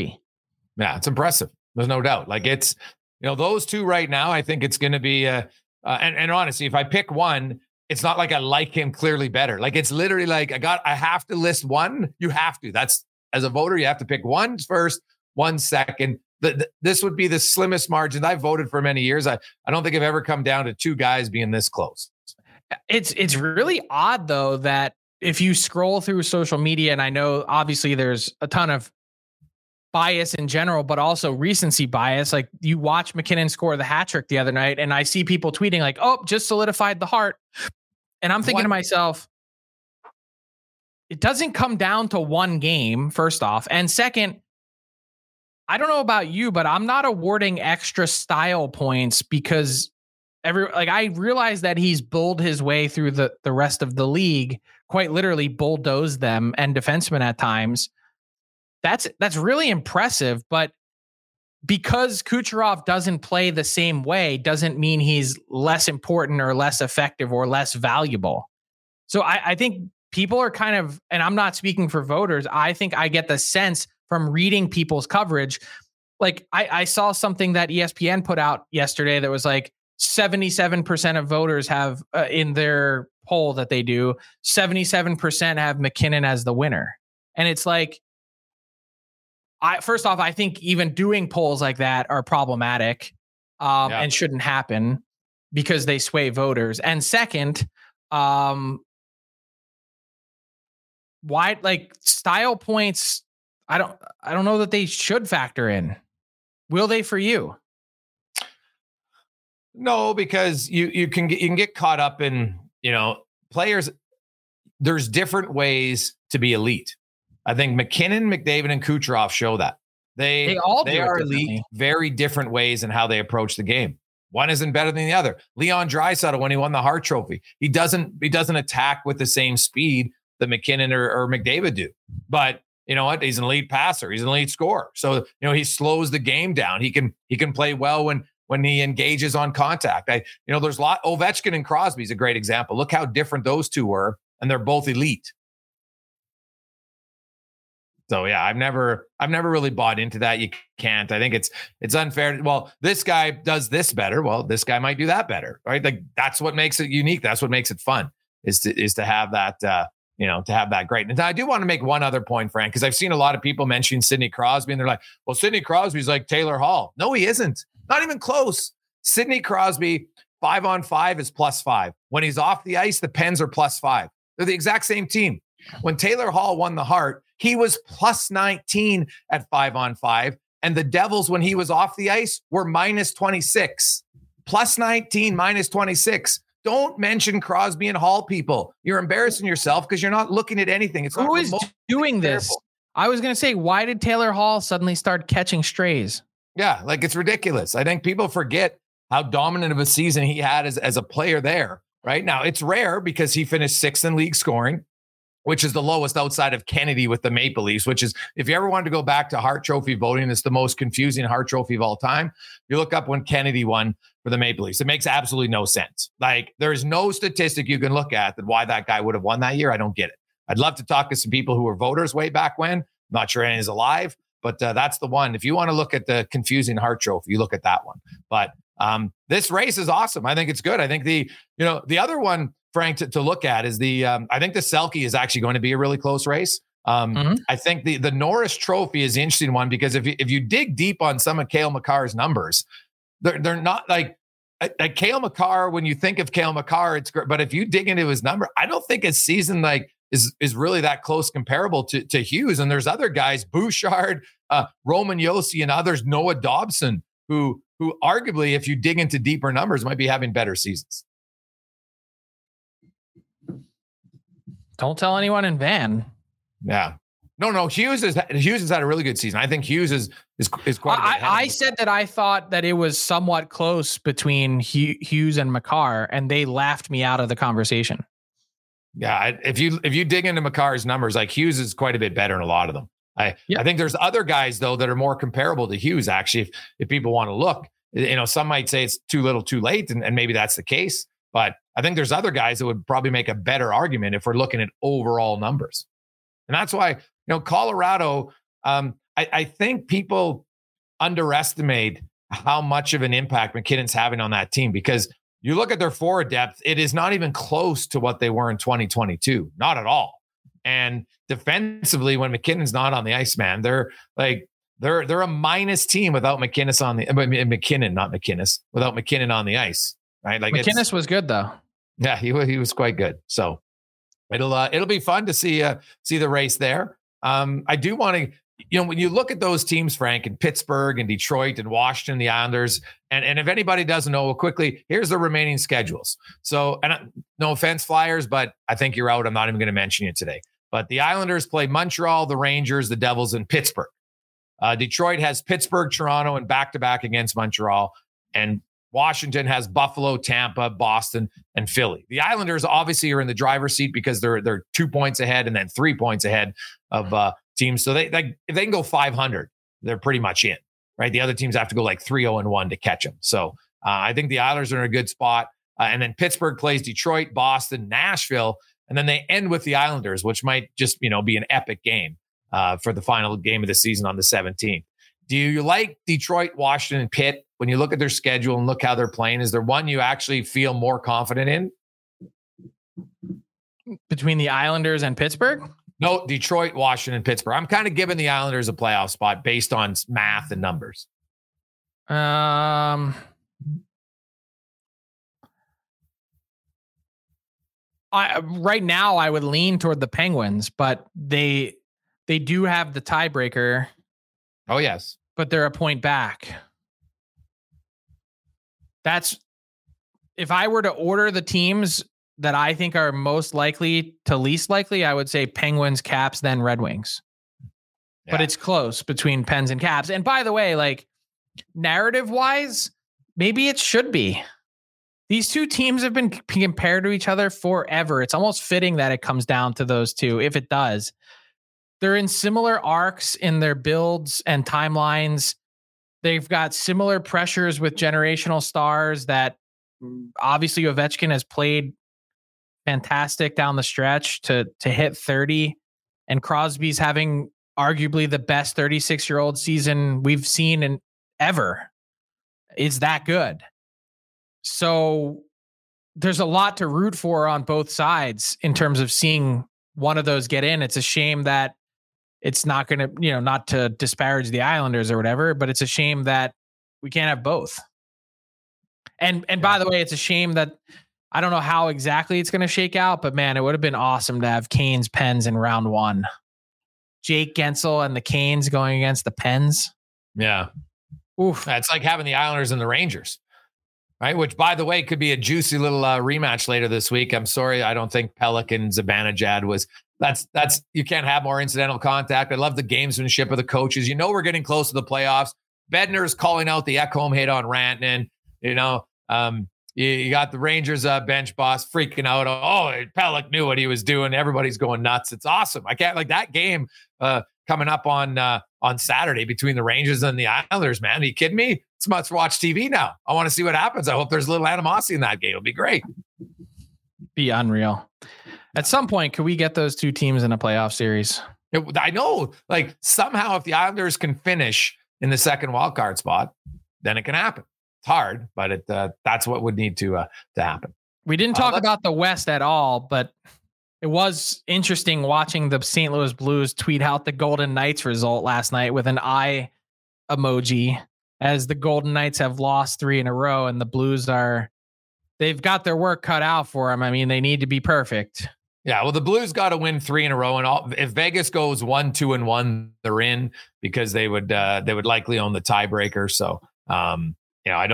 Yeah, it's impressive. There's no doubt. Like it's, those two right now, I think it's going to be, and honestly, if I pick one, it's not like I like him clearly better. Like it's literally like I have to list one. You have to. That's, as a voter, you have to pick one first, one second. This would be the slimmest margin. I've voted for many years. I don't think I've ever come down to 2 guys being this close. It's really odd though that if you scroll through social media, and I know obviously there's a ton of bias in general, but also recency bias. Like you watch McKinnon score the hat trick the other night, and I see people tweeting like, "Oh, just solidified the Hart," and I'm thinking to myself, it doesn't come down to one game. First off, and second, I don't know about you, but I'm not awarding extra style points because I realize that he's bulled his way through the rest of the league, quite literally bulldozed them and defensemen at times. That's really impressive, but because Kucherov doesn't play the same way doesn't mean he's less important or less effective or less valuable. So I think people are kind of, and I'm not speaking for voters, I think I get the sense from reading people's coverage. Like I saw something that ESPN put out yesterday that was like 77% of voters have in their poll that they do, 77% have McKinnon as the winner. And it's like, first off, I think even doing polls like that are problematic and shouldn't happen because they sway voters. And second, why style points? I don't know that they should factor in. Will they for you? No, because you can get caught up in players. There's different ways to be elite. I think McKinnon, McDavid, and Kucherov show that. They are elite, very different ways in how they approach the game. One isn't better than the other. Leon Draisaitl, when he won the Hart Trophy, he doesn't attack with the same speed that McKinnon or McDavid do. But you know what? He's an elite passer. He's an elite scorer. So he slows the game down. He can play well when he engages on contact. There's a lot. Ovechkin and Crosby is a great example. Look how different those two were, and they're both elite. So yeah, I've never really bought into that. You can't. I think it's unfair. Well, this guy does this better. Well, this guy might do that better, right? Like that's what makes it unique. That's what makes it fun. Is to have that. To have that greatness. Now, I do want to make one other point, Frank, because I've seen a lot of people mention Sidney Crosby, and they're like, "Well, Sidney Crosby's like Taylor Hall." No, he isn't. Not even close. Sidney Crosby 5-on-5 is +5. When he's off the ice, the Pens are +5. They're the exact same team. When Taylor Hall won the Hart, he was +19 at 5-on-5. And the Devils, when he was off the ice, were -26. +19, -26. Don't mention Crosby and Hall, people. You're embarrassing yourself because you're not looking at anything. It's who is doing this? I was going to say, why did Taylor Hall suddenly start catching strays? Yeah, like it's ridiculous. I think people forget how dominant of a season he had as a player there. Right now, it's rare because he finished 6th in league scoring, which is the lowest outside of Kennedy with the Maple Leafs, which is, if you ever wanted to go back to Hart Trophy voting, it's the most confusing Hart Trophy of all time. You look up when Kennedy won for the Maple Leafs. It makes absolutely no sense. Like, there's no statistic you can look at that why that guy would have won that year. I don't get it. I'd love to talk to some people who were voters way back when. I'm not sure any is alive, but that's the one. If you want to look at the confusing Hart Trophy, you look at that one. But this race is awesome. I think it's good. I think the other one, Frank, to look at is I think the Selke is actually going to be a really close race. I think the Norris Trophy is the interesting one because if you dig deep on some of Cale Makar's numbers, they're not like Cale Makar. When you think of Cale Makar, it's great. But if you dig into his number, I don't think his season is really that close comparable to Hughes. And there's other guys, Bouchard, Roman Josi, and others, Noah Dobson, who arguably, if you dig into deeper numbers, might be having better seasons. Don't tell anyone in Van. Yeah. No. Hughes has had a really good season. I think Hughes is quite. I said that I thought that it was somewhat close between Hughes and Makar, and they laughed me out of the conversation. Yeah, if you dig into Makar's numbers, like Hughes is quite a bit better in a lot of them. I think there's other guys though that are more comparable to Hughes. Actually, if people want to look, some might say it's too little, too late, and maybe that's the case. But I think there's other guys that would probably make a better argument if we're looking at overall numbers. And that's why, Colorado, I think people underestimate how much of an impact McKinnon's having on that team, because you look at their forward depth, it is not even close to what they were in 2022. Not at all. And defensively, when McKinnon's not on the ice, man, they're a minus team without McKinnon on the without McKinnon on the ice. Right? Like McKinnon was good though. Yeah, he was quite good. So it'll be fun to see the race there. I do want to, when you look at those teams, Frank, and Pittsburgh and Detroit and Washington, the Islanders, and if anybody doesn't know, quickly, here's the remaining schedules. So, and no offense, Flyers, but I think you're out. I'm not even going to mention you today. But the Islanders play Montreal, the Rangers, the Devils, and Pittsburgh. Detroit has Pittsburgh, Toronto, and back-to-back against Montreal. And Washington has Buffalo, Tampa, Boston, and Philly. The Islanders obviously are in the driver's seat because they're 2 points ahead and then 3 points ahead of teams. So if they can go 500, they're pretty much in, right? The other teams have to go like 3-0-1 to catch them. So I think the Islanders are in a good spot. And then Pittsburgh plays Detroit, Boston, Nashville, and then they end with the Islanders, which might just be an epic game for the final game of the season on the 17th. Do you like Detroit, Washington, and Pitt? When you look at their schedule and look how they're playing, is there one you actually feel more confident in? Between the Islanders and Pittsburgh? No, Detroit, Washington, and Pittsburgh. I'm kind of giving the Islanders a playoff spot based on math and numbers. Right now I would lean toward the Penguins, but they do have the tiebreaker. Oh, yes. But they're a point back. That's, if I were to order the teams that I think are most likely to least likely, I would say Penguins, Caps, then Red Wings. Yeah. But it's close between Pens and Caps. And by the way, like narrative wise, maybe it should be. These two teams have been compared to each other forever. It's almost fitting that it comes down to those two, if it does. They're in similar arcs in their builds and timelines. They've got similar pressures with generational stars that obviously Ovechkin has played fantastic down the stretch to hit 30. And Crosby's having arguably the best 36-year-old season we've seen in ever. It's that good. So there's a lot to root for on both sides in terms of seeing one of those get in. It's a shame that it's not going to, not to disparage the Islanders or whatever, but it's a shame that we can't have both. And by the way, it's a shame that I don't know how exactly it's going to shake out, but man, it would have been awesome to have Canes, Pens in round one. Jake Gensel and the Canes going against the Pens. Yeah. Oof. It's like having the Islanders and the Rangers, right? Which, by the way, could be a juicy little rematch later this week. I'm sorry, I don't think Pelican Zibanejad was That's you can't have more incidental contact. I love the gamesmanship of the coaches. We're getting close to the playoffs. Bednar's calling out the Ekholm hit on Rantanen. You got the Rangers bench boss freaking out. Oh, Pelech knew what he was doing. Everybody's going nuts. It's awesome. I can't that game coming up on Saturday between the Rangers and the Islanders, man. Are you kidding me? It's must-watch TV now. I want to see what happens. I hope there's a little animosity in that game. It'll be great. Be unreal. At some point, could we get those two teams in a playoff series? I know. Somehow, if the Islanders can finish in the second wildcard spot, then it can happen. It's hard, but that's what would need to happen. We didn't talk about the West at all, but it was interesting watching the St. Louis Blues tweet out the Golden Knights result last night with an eye emoji, as the Golden Knights have lost 3 in a row, and the Blues they've got their work cut out for them. I mean, they need to be perfect. Yeah, well, the Blues got to win 3 in a row, and if Vegas goes 1-2-1, they're in, because they would likely own the tiebreaker. So, I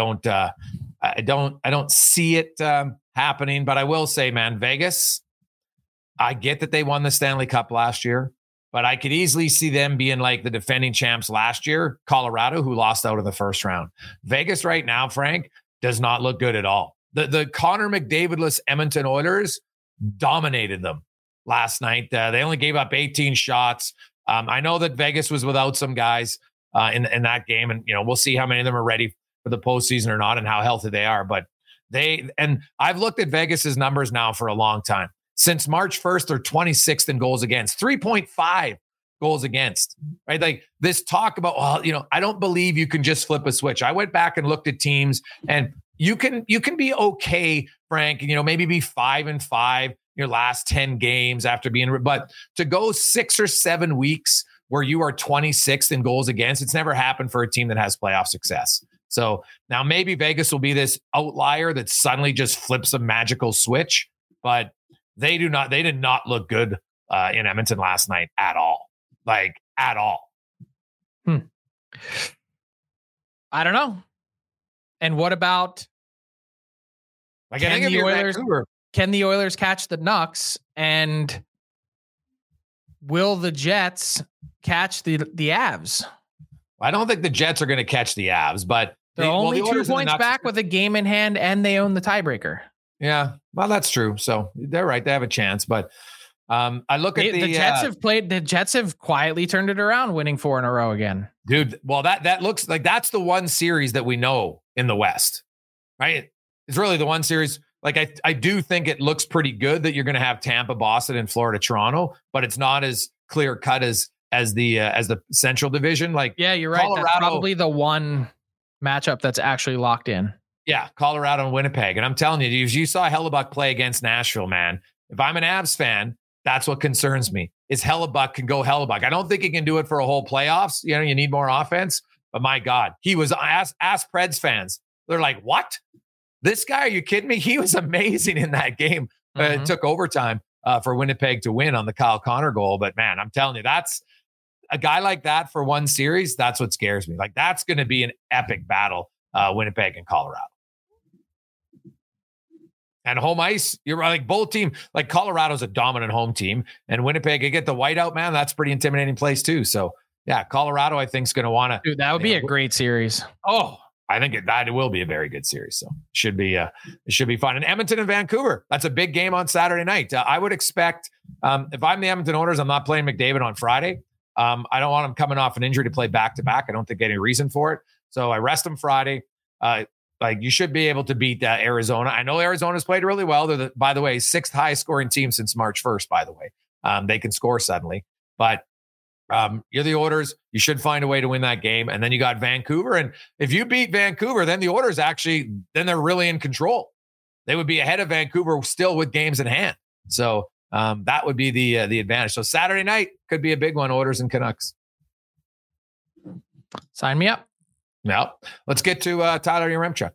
don't see it happening, but I will say, man, Vegas, I get that they won the Stanley Cup last year, but I could easily see them being like the defending champs last year, Colorado, who lost out in the first round. Vegas right now, Frank, does not look good at all. The Connor McDavid-less Edmonton Oilers dominated them last night. They only gave up 18 shots. I know that Vegas was without some guys in that game, and we'll see how many of them are ready for the postseason or not, and how healthy they are. But I've looked at Vegas's numbers now for a long time. Since March 1st, they're 26th in goals against, 3.5 goals against, right? Like this talk about, I don't believe you can just flip a switch. I went back and looked at teams, and you can be okay, Frank, maybe be 5-5 your last 10 games after being, but to go 6 or 7 weeks where you are 26th in goals against, it's never happened for a team that has playoff success. So now maybe Vegas will be this outlier that suddenly just flips a magical switch, but they did not look good in Edmonton last night at all. Like at all. I don't know. And what about can the Oilers catch the Nucks, and will the Jets catch the Avs? I don't think the Jets are going to catch the Avs, but they're only 2 points back with a game in hand, and they own the tiebreaker. Yeah, well, that's true. So they're right; they have a chance. But I look at the Jets have played. The Jets have quietly turned it around, winning 4 in a row again. Dude, well, that looks like that's the one series that we know in the West, right? It's really the one series. Like I do think it looks pretty good that you're going to have Tampa, Boston, and Florida, Toronto, but it's not as clear cut as the Central Division. Like, yeah, you're right. That's probably the one matchup that's actually locked in. Yeah, Colorado and Winnipeg. And I'm telling you, if you saw Hellebuck play against Nashville, man, if I'm an Avs fan, that's what concerns me, is Hellebuck can go Hellebuck. I don't think he can do it for a whole playoffs. You need more offense. But my God, he was, ask Preds fans. They're like, what? This guy, are you kidding me? He was amazing in that game. It took overtime for Winnipeg to win on the Kyle Connor goal. But man, I'm telling you, that's a guy like that for one series. That's what scares me. Like that's going to be an epic battle, Winnipeg and Colorado. And home ice, you're right. Like both team, like Colorado's a dominant home team, and Winnipeg, you get the whiteout, man. That's a pretty intimidating place too. So yeah, Colorado, I think is going to want to. Dude, that would be a great series. Oh, I think it will be a very good series. So it should be fun. And Edmonton and Vancouver, that's a big game on Saturday night. I would expect if I'm the Edmonton Oilers, I'm not playing McDavid on Friday. I don't want him coming off an injury to play back to back. I don't think any reason for it. So I rest him Friday. Like you should be able to beat Arizona. I know Arizona's played really well. They're by the way, 6th highest scoring team since March 1st, by the way. They can score suddenly, but you're the Oilers. You should find a way to win that game. And then you got Vancouver. And if you beat Vancouver, then the Oilers then they're really in control. They would be ahead of Vancouver still with games in hand. So that would be the advantage. So Saturday night could be a big one, Oilers and Canucks. Sign me up. Now, let's get to Tyler Yaremchuk.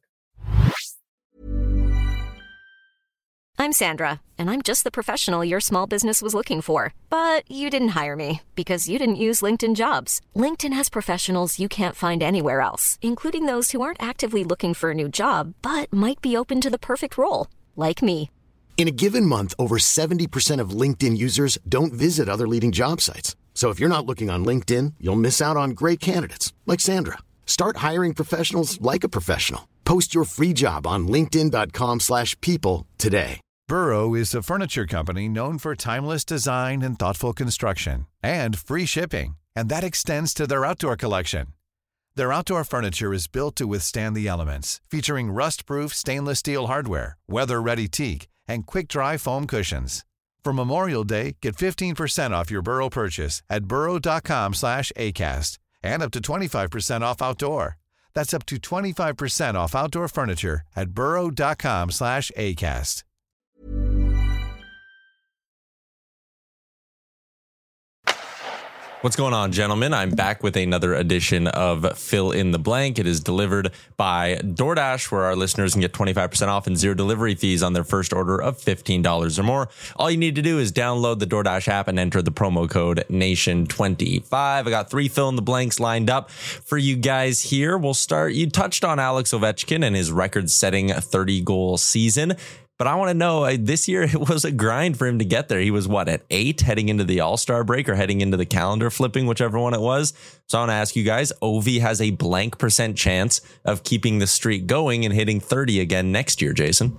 I'm Sandra, and I'm just the professional your small business was looking for. But you didn't hire me because you didn't use LinkedIn Jobs. LinkedIn has professionals you can't find anywhere else, including those who aren't actively looking for a new job, but might be open to the perfect role, like me. In a given month, over 70% of LinkedIn users don't visit other leading job sites. So if you're not looking on LinkedIn, you'll miss out on great candidates like Sandra. Start hiring professionals like a professional. Post your free job on linkedin.com/people today. Burrow is a furniture company known for timeless design and thoughtful construction and free shipping, and that extends to their outdoor collection. Their outdoor furniture is built to withstand the elements, featuring rust-proof stainless steel hardware, weather-ready teak, and quick-dry foam cushions. For Memorial Day, get 15% off your Burrow purchase at burrow.com/ACAST and up to 25% off outdoor. That's up to 25% off outdoor furniture at burrow.com/ACAST. What's going on, gentlemen? I'm back with another edition of Fill in the Blank. It is delivered by DoorDash, where our listeners can get 25% off and zero delivery fees on their first order of $15 or more. All you need to do is download the DoorDash app and enter the promo code NATION25. I got 3 fill in the blanks lined up for you guys here. We'll start. You touched on Alex Ovechkin and his record-setting 30-goal season. But I want to know, this year it was a grind for him to get there. He was, at 8 heading into the All-Star break or heading into the calendar flipping, whichever one it was. So I want to ask you guys, Ovi has a blank % chance of keeping the streak going and hitting 30 again next year, Jason.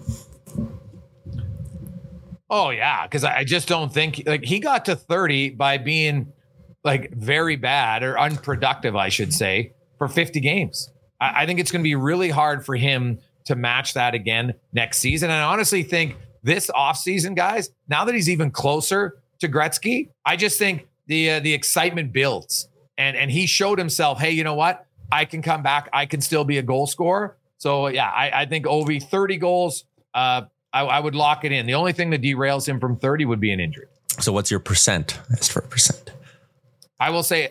Oh, yeah, because I just don't think he got to 30 by being very bad or unproductive, I should say, for 50 games. I think it's going to be really hard for him to match that again next season. And I honestly think this offseason, guys, now that he's even closer to Gretzky, I just think the excitement builds. And he showed himself, hey, you know what? I can come back. I can still be a goal scorer. So, yeah, I think Ovi, 30 goals, I would lock it in. The only thing that derails him from 30 would be an injury. So what's your percent? As for percent, I will say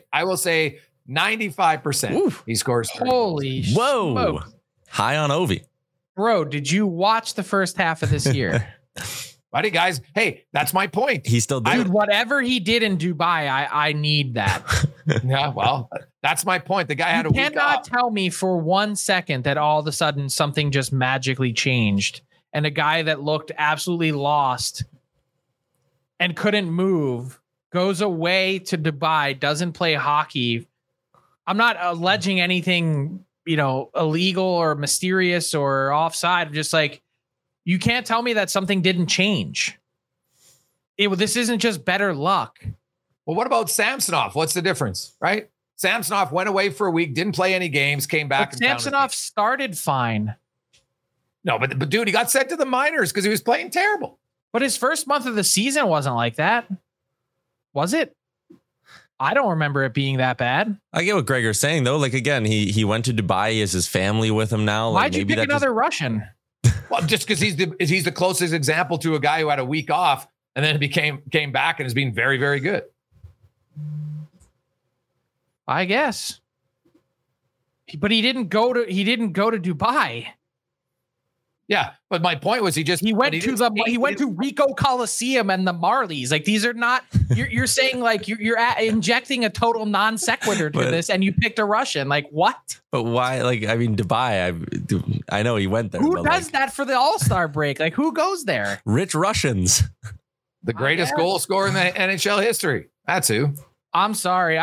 95%. Oof. He scores 30. Holy whoa. smoke. High on Ovi. Bro, did you watch the first half of this year? Buddy, guys, hey, that's my point. He still did. Dude, whatever he did in Dubai, I need that. Yeah, well, that's my point. The guy had a week off. You cannot tell me for 1 second that all of a sudden something just magically changed and a guy that looked absolutely lost and couldn't move goes away to Dubai, doesn't play hockey. I'm not alleging anything, illegal or mysterious or offside. I'm just you can't tell me that something didn't change. This isn't just better luck. Well, what about Samsonov? What's the difference, right? Samsonov went away for a week, didn't play any games, came back. But Samsonov started fine. No, but dude, he got sent to the minors because he was playing terrible. But his first month of the season wasn't like that. Was it? I don't remember it being that bad. I get what Gregor's saying, though. Again, he went to Dubai. Is his family with him now? Why'd you pick another Russian? Well, just because he's the closest example to a guy who had a week off and then came back and has been very, very good. I guess. But he didn't go to Dubai. Yeah, but my point was he went to Rico Coliseum and the Marlies. These are not. You're saying you're injecting a total non sequitur to this, and you picked a Russian. What? But why? Dubai. I know he went there. Who does that for the All-Star break? Who goes there? Rich Russians. The greatest goal scorer in the NHL history. That's who. I'm sorry.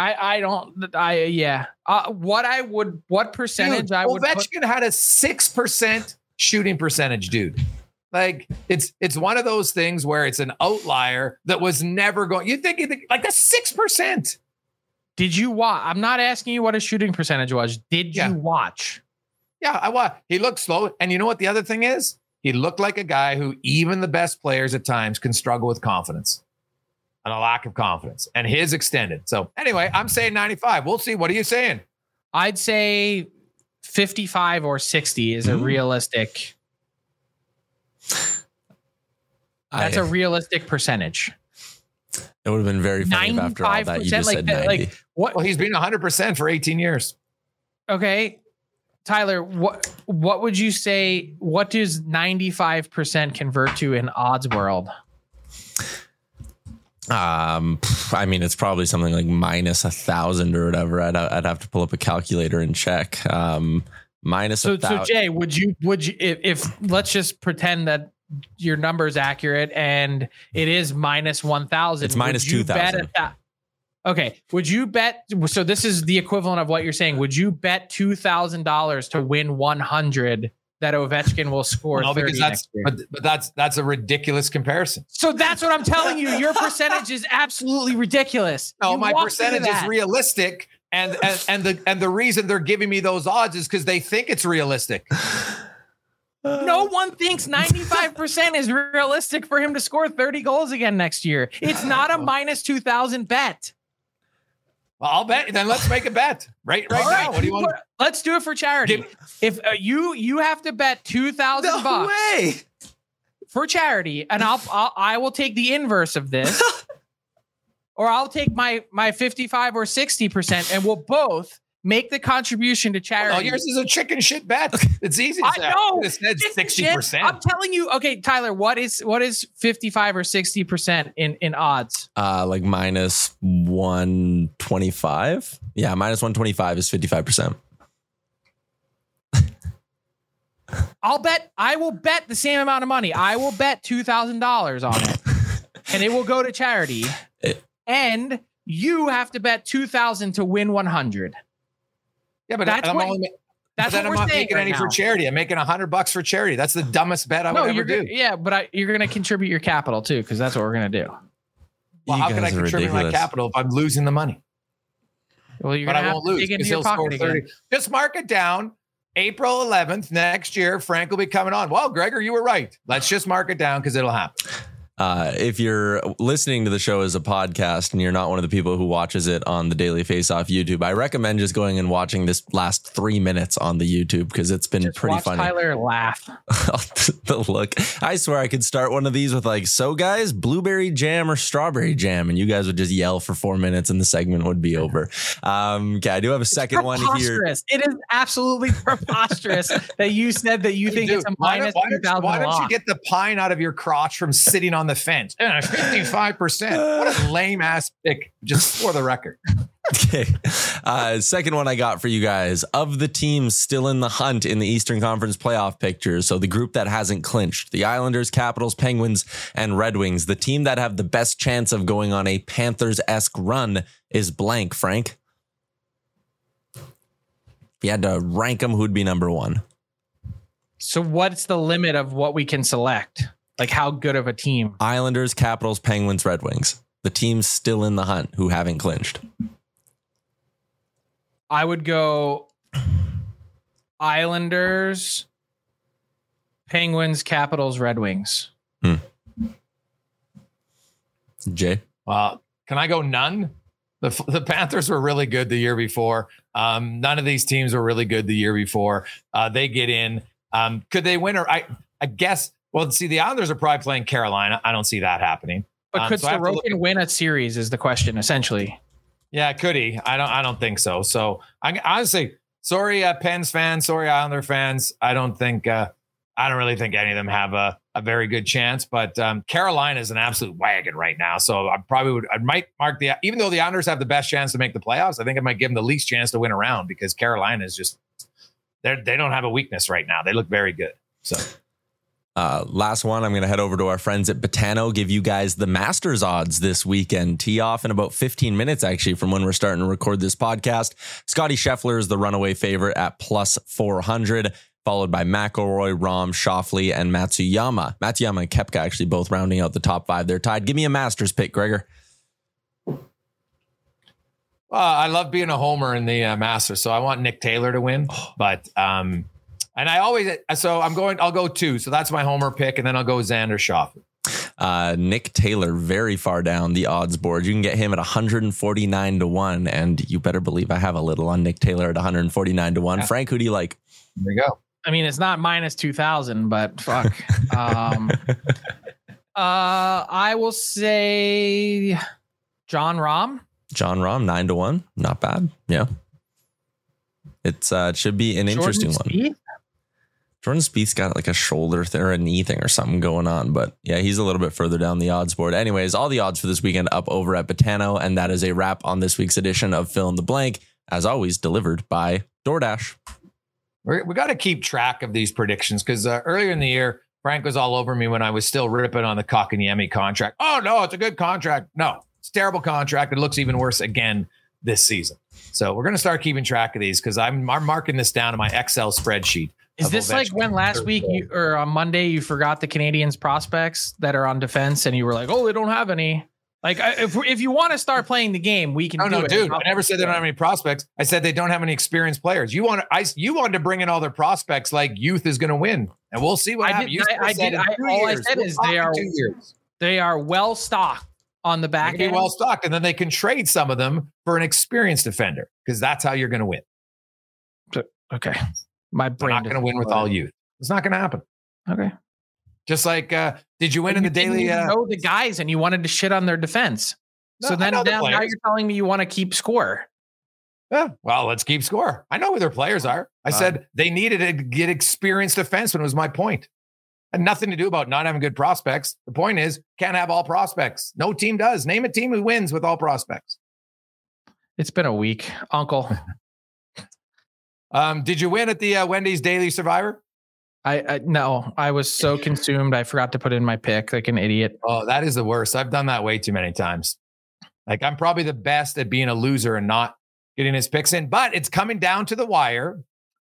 What percentage? Dude, Ovechkin had a 6% shooting percentage, dude. It's one of those things where it's an outlier that was never going. You think that's 6%. Did you watch? I'm not asking you what his shooting percentage was. Did you watch? Yeah, I watched. He looked slow. And you know what the other thing is? He looked like a guy who even the best players at times can struggle with confidence and a lack of confidence, and his extended. So anyway, I'm saying 95. We'll see. What are you saying? I'd say 55 or 60 is a realistic. That's a realistic percentage. It would have been very funny if after all that you just said 90. Well, he's been 100% for 18 years. Okay. Tyler, what would you say? What does 95% convert to in odds world? It's probably something like minus 1,000 or whatever. I'd have to pull up a calculator and check. Minus 1,000. So Jay, would you if let's just pretend that your number's accurate and it is minus 1,000. It's minus 2,000. Okay. Would you bet? So this is the equivalent of what you're saying. Would you bet $2,000 to win 100 that Ovechkin will score? No, because that's a ridiculous comparison. So that's what I'm telling you. Your percentage is absolutely ridiculous. No, my percentage is realistic. And the reason they're giving me those odds is because they think it's realistic. No one thinks 95% is realistic for him to score 30 goals again next year. It's not a minus 2,000 bet. Well, I'll bet. Then let's make a bet right now. What do you want? Let's do it for charity. If you have to bet $2,000 bucks for charity, and I will take the inverse of this, or I'll take my 55 or 60%, and we'll both make the contribution to charity. Oh, yours is a chicken shit bet. It's easy. I know. It said 60%. I'm telling you. Okay, Tyler, what is 55 or 60% in odds? Like minus 125. Yeah, minus 125 is 55%. I will bet the same amount of money. I will bet $2,000 on it, and it will go to charity. And you have to bet 2,000 to win 100. Yeah, but I'm not making any for charity. I'm making $100 for charity. That's the dumbest bet I would ever do. Yeah, but you're going to contribute your capital too, because that's what we're going to do. Well, how can I contribute my capital if I'm losing the money? Well, you're going to have to dig into your pocket again. Just mark it down. April 11th next year, Frank will be coming on. Well, Gregor, you were right. Let's just mark it down because it'll happen. If you're listening to the show as a podcast and you're not one of the people who watches it on the Daily Face-Off YouTube, I recommend just going and watching this last 3 minutes on the YouTube because it's been pretty funny. Tyler laugh. The look. I swear I could start one of these with like, so guys, blueberry jam or strawberry jam, and you guys would just yell for 4 minutes and the segment would be over. Okay, I do have a second one here. It is absolutely preposterous that you said that you think it's a minus 2,000. Why don't you get the pine out of your crotch from sitting on the fence? 55%. What a lame ass pick, just for the record. Okay. Second one I got for you guys. Of the teams still in the hunt in the Eastern Conference playoff picture, so the group that hasn't clinched, the Islanders, Capitals, Penguins, and Red Wings, the team that have the best chance of going on a Panthers-esque run is blank, Frank. If you had to rank them, who'd be number one? So what's the limit of what we can select? Like how good of a team? Islanders, Capitals, Penguins, Red Wings. The teams still in the hunt who haven't clinched. I would go Islanders, Penguins, Capitals, Red Wings. Jay? Can I go none? The Panthers were really good the year before. None of these teams were really good the year before. They get in. Could they win? Or I guess. Well, see, the Islanders are probably playing Carolina. I don't see that happening. But could Sorokin win a series is the question, essentially. Yeah, could he? I don't think so. So I honestly, sorry, Pens fans, sorry, Islander fans. I don't really think any of them have a very good chance. But Carolina is an absolute wagon right now. So I might mark even though the Islanders have the best chance to make the playoffs, I think I might give them the least chance to win a round because Carolina is just they don't have a weakness right now. They look very good. So. Last one, I'm going to head over to our friends at Betano, give you guys the Masters odds this weekend. Tee off in about 15 minutes, actually, from when we're starting to record this podcast. Scotty Scheffler is the runaway favorite at plus 400, followed by McIlroy, Rahm, Schauffele, and Matsuyama. Matsuyama and Koepka actually both rounding out the top five. They're tied. Give me a Masters pick, Gregor. I love being a homer in the Masters, so I want Nick Taylor to win, but and I'll go two. So that's my homer pick. And then I'll go Xander Schauffele. Nick Taylor, very far down the odds board. You can get him at 149 to 1. And you better believe I have a little on Nick Taylor at 149 to 1. Yeah. Frank, who do you like? There you go. I mean, it's not minus 2,000, but fuck. I will say John Rahm. John Rahm, 9 to 1. Not bad. Yeah. It should be an interesting one. Jordan Spieth's got like a shoulder or a knee thing or something going on. But yeah, he's a little bit further down the odds board. Anyways, all the odds for this weekend up over at Betano. And that is a wrap on this week's edition of Fill in the Blank. As always, delivered by DoorDash. We got to keep track of these predictions because earlier in the year, Frank was all over me when I was still ripping on the Kotkaniemi contract. Oh, no, it's a good contract. No, it's a terrible contract. It looks even worse again this season. So we're going to start keeping track of these because I'm marking this down in my Excel spreadsheet. Is this like when last week or on Monday you forgot the Canadians prospects that are on defense and you were like, oh, they don't have any? Like, if you want to start playing the game, we can. No, dude. I never said they don't have any prospects. I said they don't have any experienced players. You wanted to bring in all their prospects like youth is going to win, and we'll see what happens. I said is they are well stocked on the back end. Well stocked, and then they can trade some of them for an experienced defender because that's how you're going to win. Okay, my brain not going to win with all youth. It's not going to happen. Okay. Just like, did you win in the daily? You know the guys, and you wanted to shit on their defense. No, so then now you're telling me you want to keep score. Yeah, well, let's keep score. I know who their players are. I said they needed to get experienced defensemen was my point. Had nothing to do about not having good prospects. The point is, can't have all prospects. No team does. Name a team who wins with all prospects. It's been a week, Uncle. Did you win at the Wendy's Daily Survivor? No, I was so consumed. I forgot to put in my pick like an idiot. Oh, that is the worst. I've done that way too many times. Like I'm probably the best at being a loser and not getting his picks in, but it's coming down to the wire,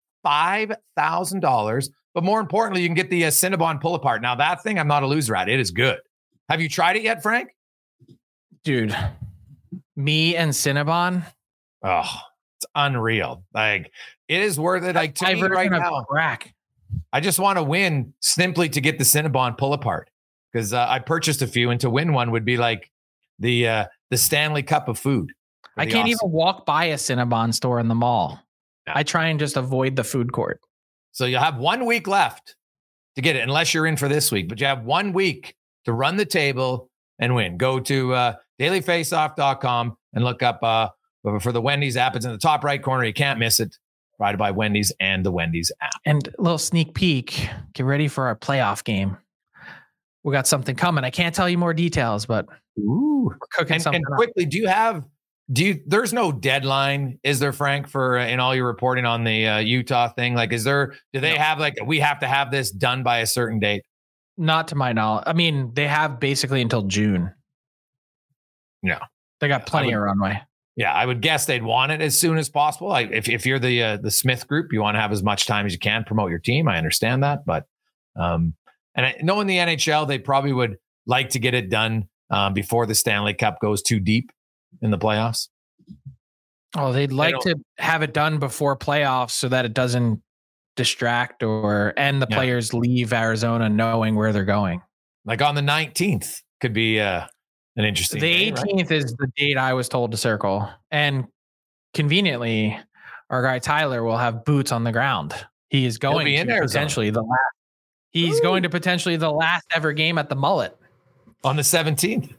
$5,000. But more importantly, you can get the Cinnabon pull apart. Now that thing, I'm not a loser at. It is good. Have you tried it yet, Frank? Dude, me and Cinnabon. Oh, it's unreal. Like it is worth it. Like to me right now. Crack. I just want to win simply to get the Cinnabon pull apart because I purchased a few, and to win one would be like the Stanley Cup of food. I can't even walk by a Cinnabon store in the mall. No. I try and just avoid the food court. So you'll have 1 week left to get it, unless you're in for this week. But you have 1 week to run the table and win. Go to dailyfaceoff.com and look up for the Wendy's app. It's in the top right corner. You can't miss it. Provided by Wendy's and the Wendy's app. And a little sneak peek. Get ready for our playoff game. We got something coming. I can't tell you more details, but we're cooking something. And quickly, there's no deadline, is there, Frank, for in all your reporting on the Utah thing? Like, do they have like, we have to have this done by a certain date? Not to my knowledge. I mean, they have basically until June. No. They got plenty of runway. Yeah, I would guess they'd want it as soon as possible. If you're the Smith Group, you want to have as much time as you can promote your team. I understand that, but knowing the NHL, they probably would like to get it done before the Stanley Cup goes too deep in the playoffs. Oh, they'd like to have it done before playoffs so that it doesn't distract and the players leave Arizona knowing where they're going. Like on the 19th could be an interesting. The 18th is the date I was told to circle, and conveniently, our guy Tyler will have boots on the ground. He is going to potentially the last. He's going to potentially the last ever game at the Mullet on the 17th.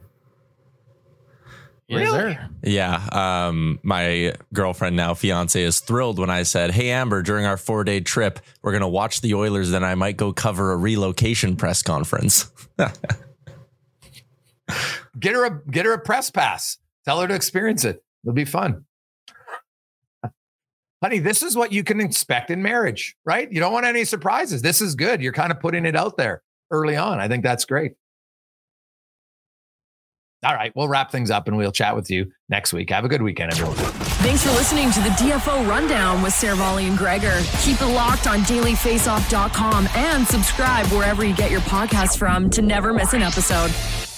Really? Yeah. My girlfriend, now fiance, is thrilled when I said, "Hey, Amber, during our 4-day trip, we're going to watch the Oilers. Then I might go cover a relocation press conference." Get her a press pass. Tell her to experience it. It'll be fun. Honey, this is what you can expect in marriage, right? You don't want any surprises. This is good. You're kind of putting it out there early on. I think that's great. All right, we'll wrap things up and we'll chat with you next week. Have a good weekend, everyone. Thanks for listening to the DFO Rundown with Saravalli and Gregor. Keep it locked on dailyfaceoff.com and subscribe wherever you get your podcasts from to never miss an episode.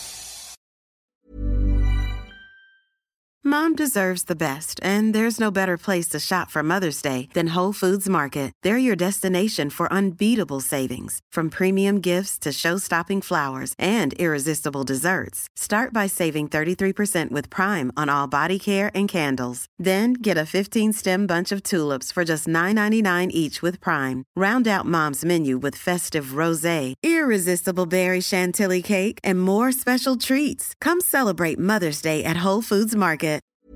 Mom deserves the best, and there's no better place to shop for Mother's Day than Whole Foods Market. They're your destination for unbeatable savings, from premium gifts to show-stopping flowers and irresistible desserts. Start by saving 33% with Prime on all body care and candles. Then get a 15-stem bunch of tulips for just $9.99 each with Prime. Round out Mom's menu with festive rosé, irresistible berry chantilly cake, and more special treats. Come celebrate Mother's Day at Whole Foods Market.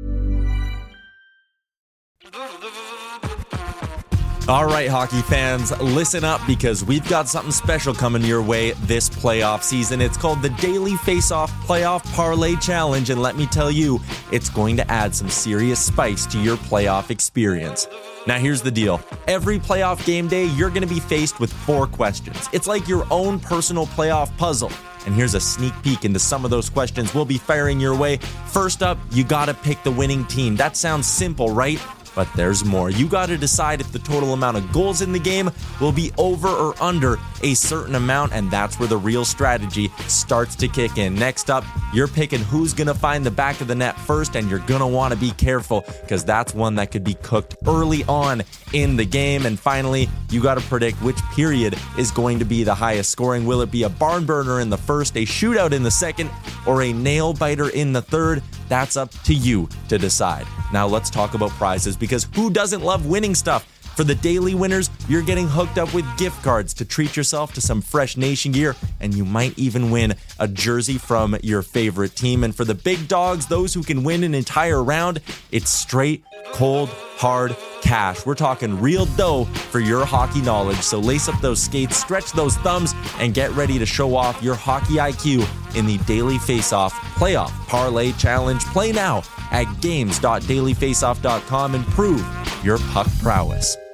All right, hockey fans, listen up because we've got something special coming your way this playoff season. It's called the Daily Faceoff Playoff Parlay Challenge, and let me tell you, it's going to add some serious spice to your playoff experience. Now here's the deal. Every playoff game day, you're going to be faced with 4 questions. It's like your own personal playoff puzzle. And here's a sneak peek into some of those questions we'll be firing your way. First up, you got to pick the winning team. That sounds simple, right? But there's more. You got to decide if the total amount of goals in the game will be over or under a certain amount, and that's where the real strategy starts to kick in. Next up, you're picking who's going to find the back of the net first, and you're going to want to be careful because that's one that could be cooked early on in the game. And finally, you got to predict which period is going to be the highest scoring. Will it be a barn burner in the first, a shootout in the second, or a nail biter in the third? That's up to you to decide. Now let's talk about prizes, because who doesn't love winning stuff? For the daily winners, you're getting hooked up with gift cards to treat yourself to some fresh Nation gear, and you might even win a jersey from your favorite team. And for the big dogs, those who can win an entire round, it's straight, cold, hard cash. We're talking real dough for your hockey knowledge. So lace up those skates, stretch those thumbs, and get ready to show off your hockey IQ in the Daily Faceoff Playoff Parlay Challenge. Play now at games.dailyfaceoff.com and prove your puck prowess.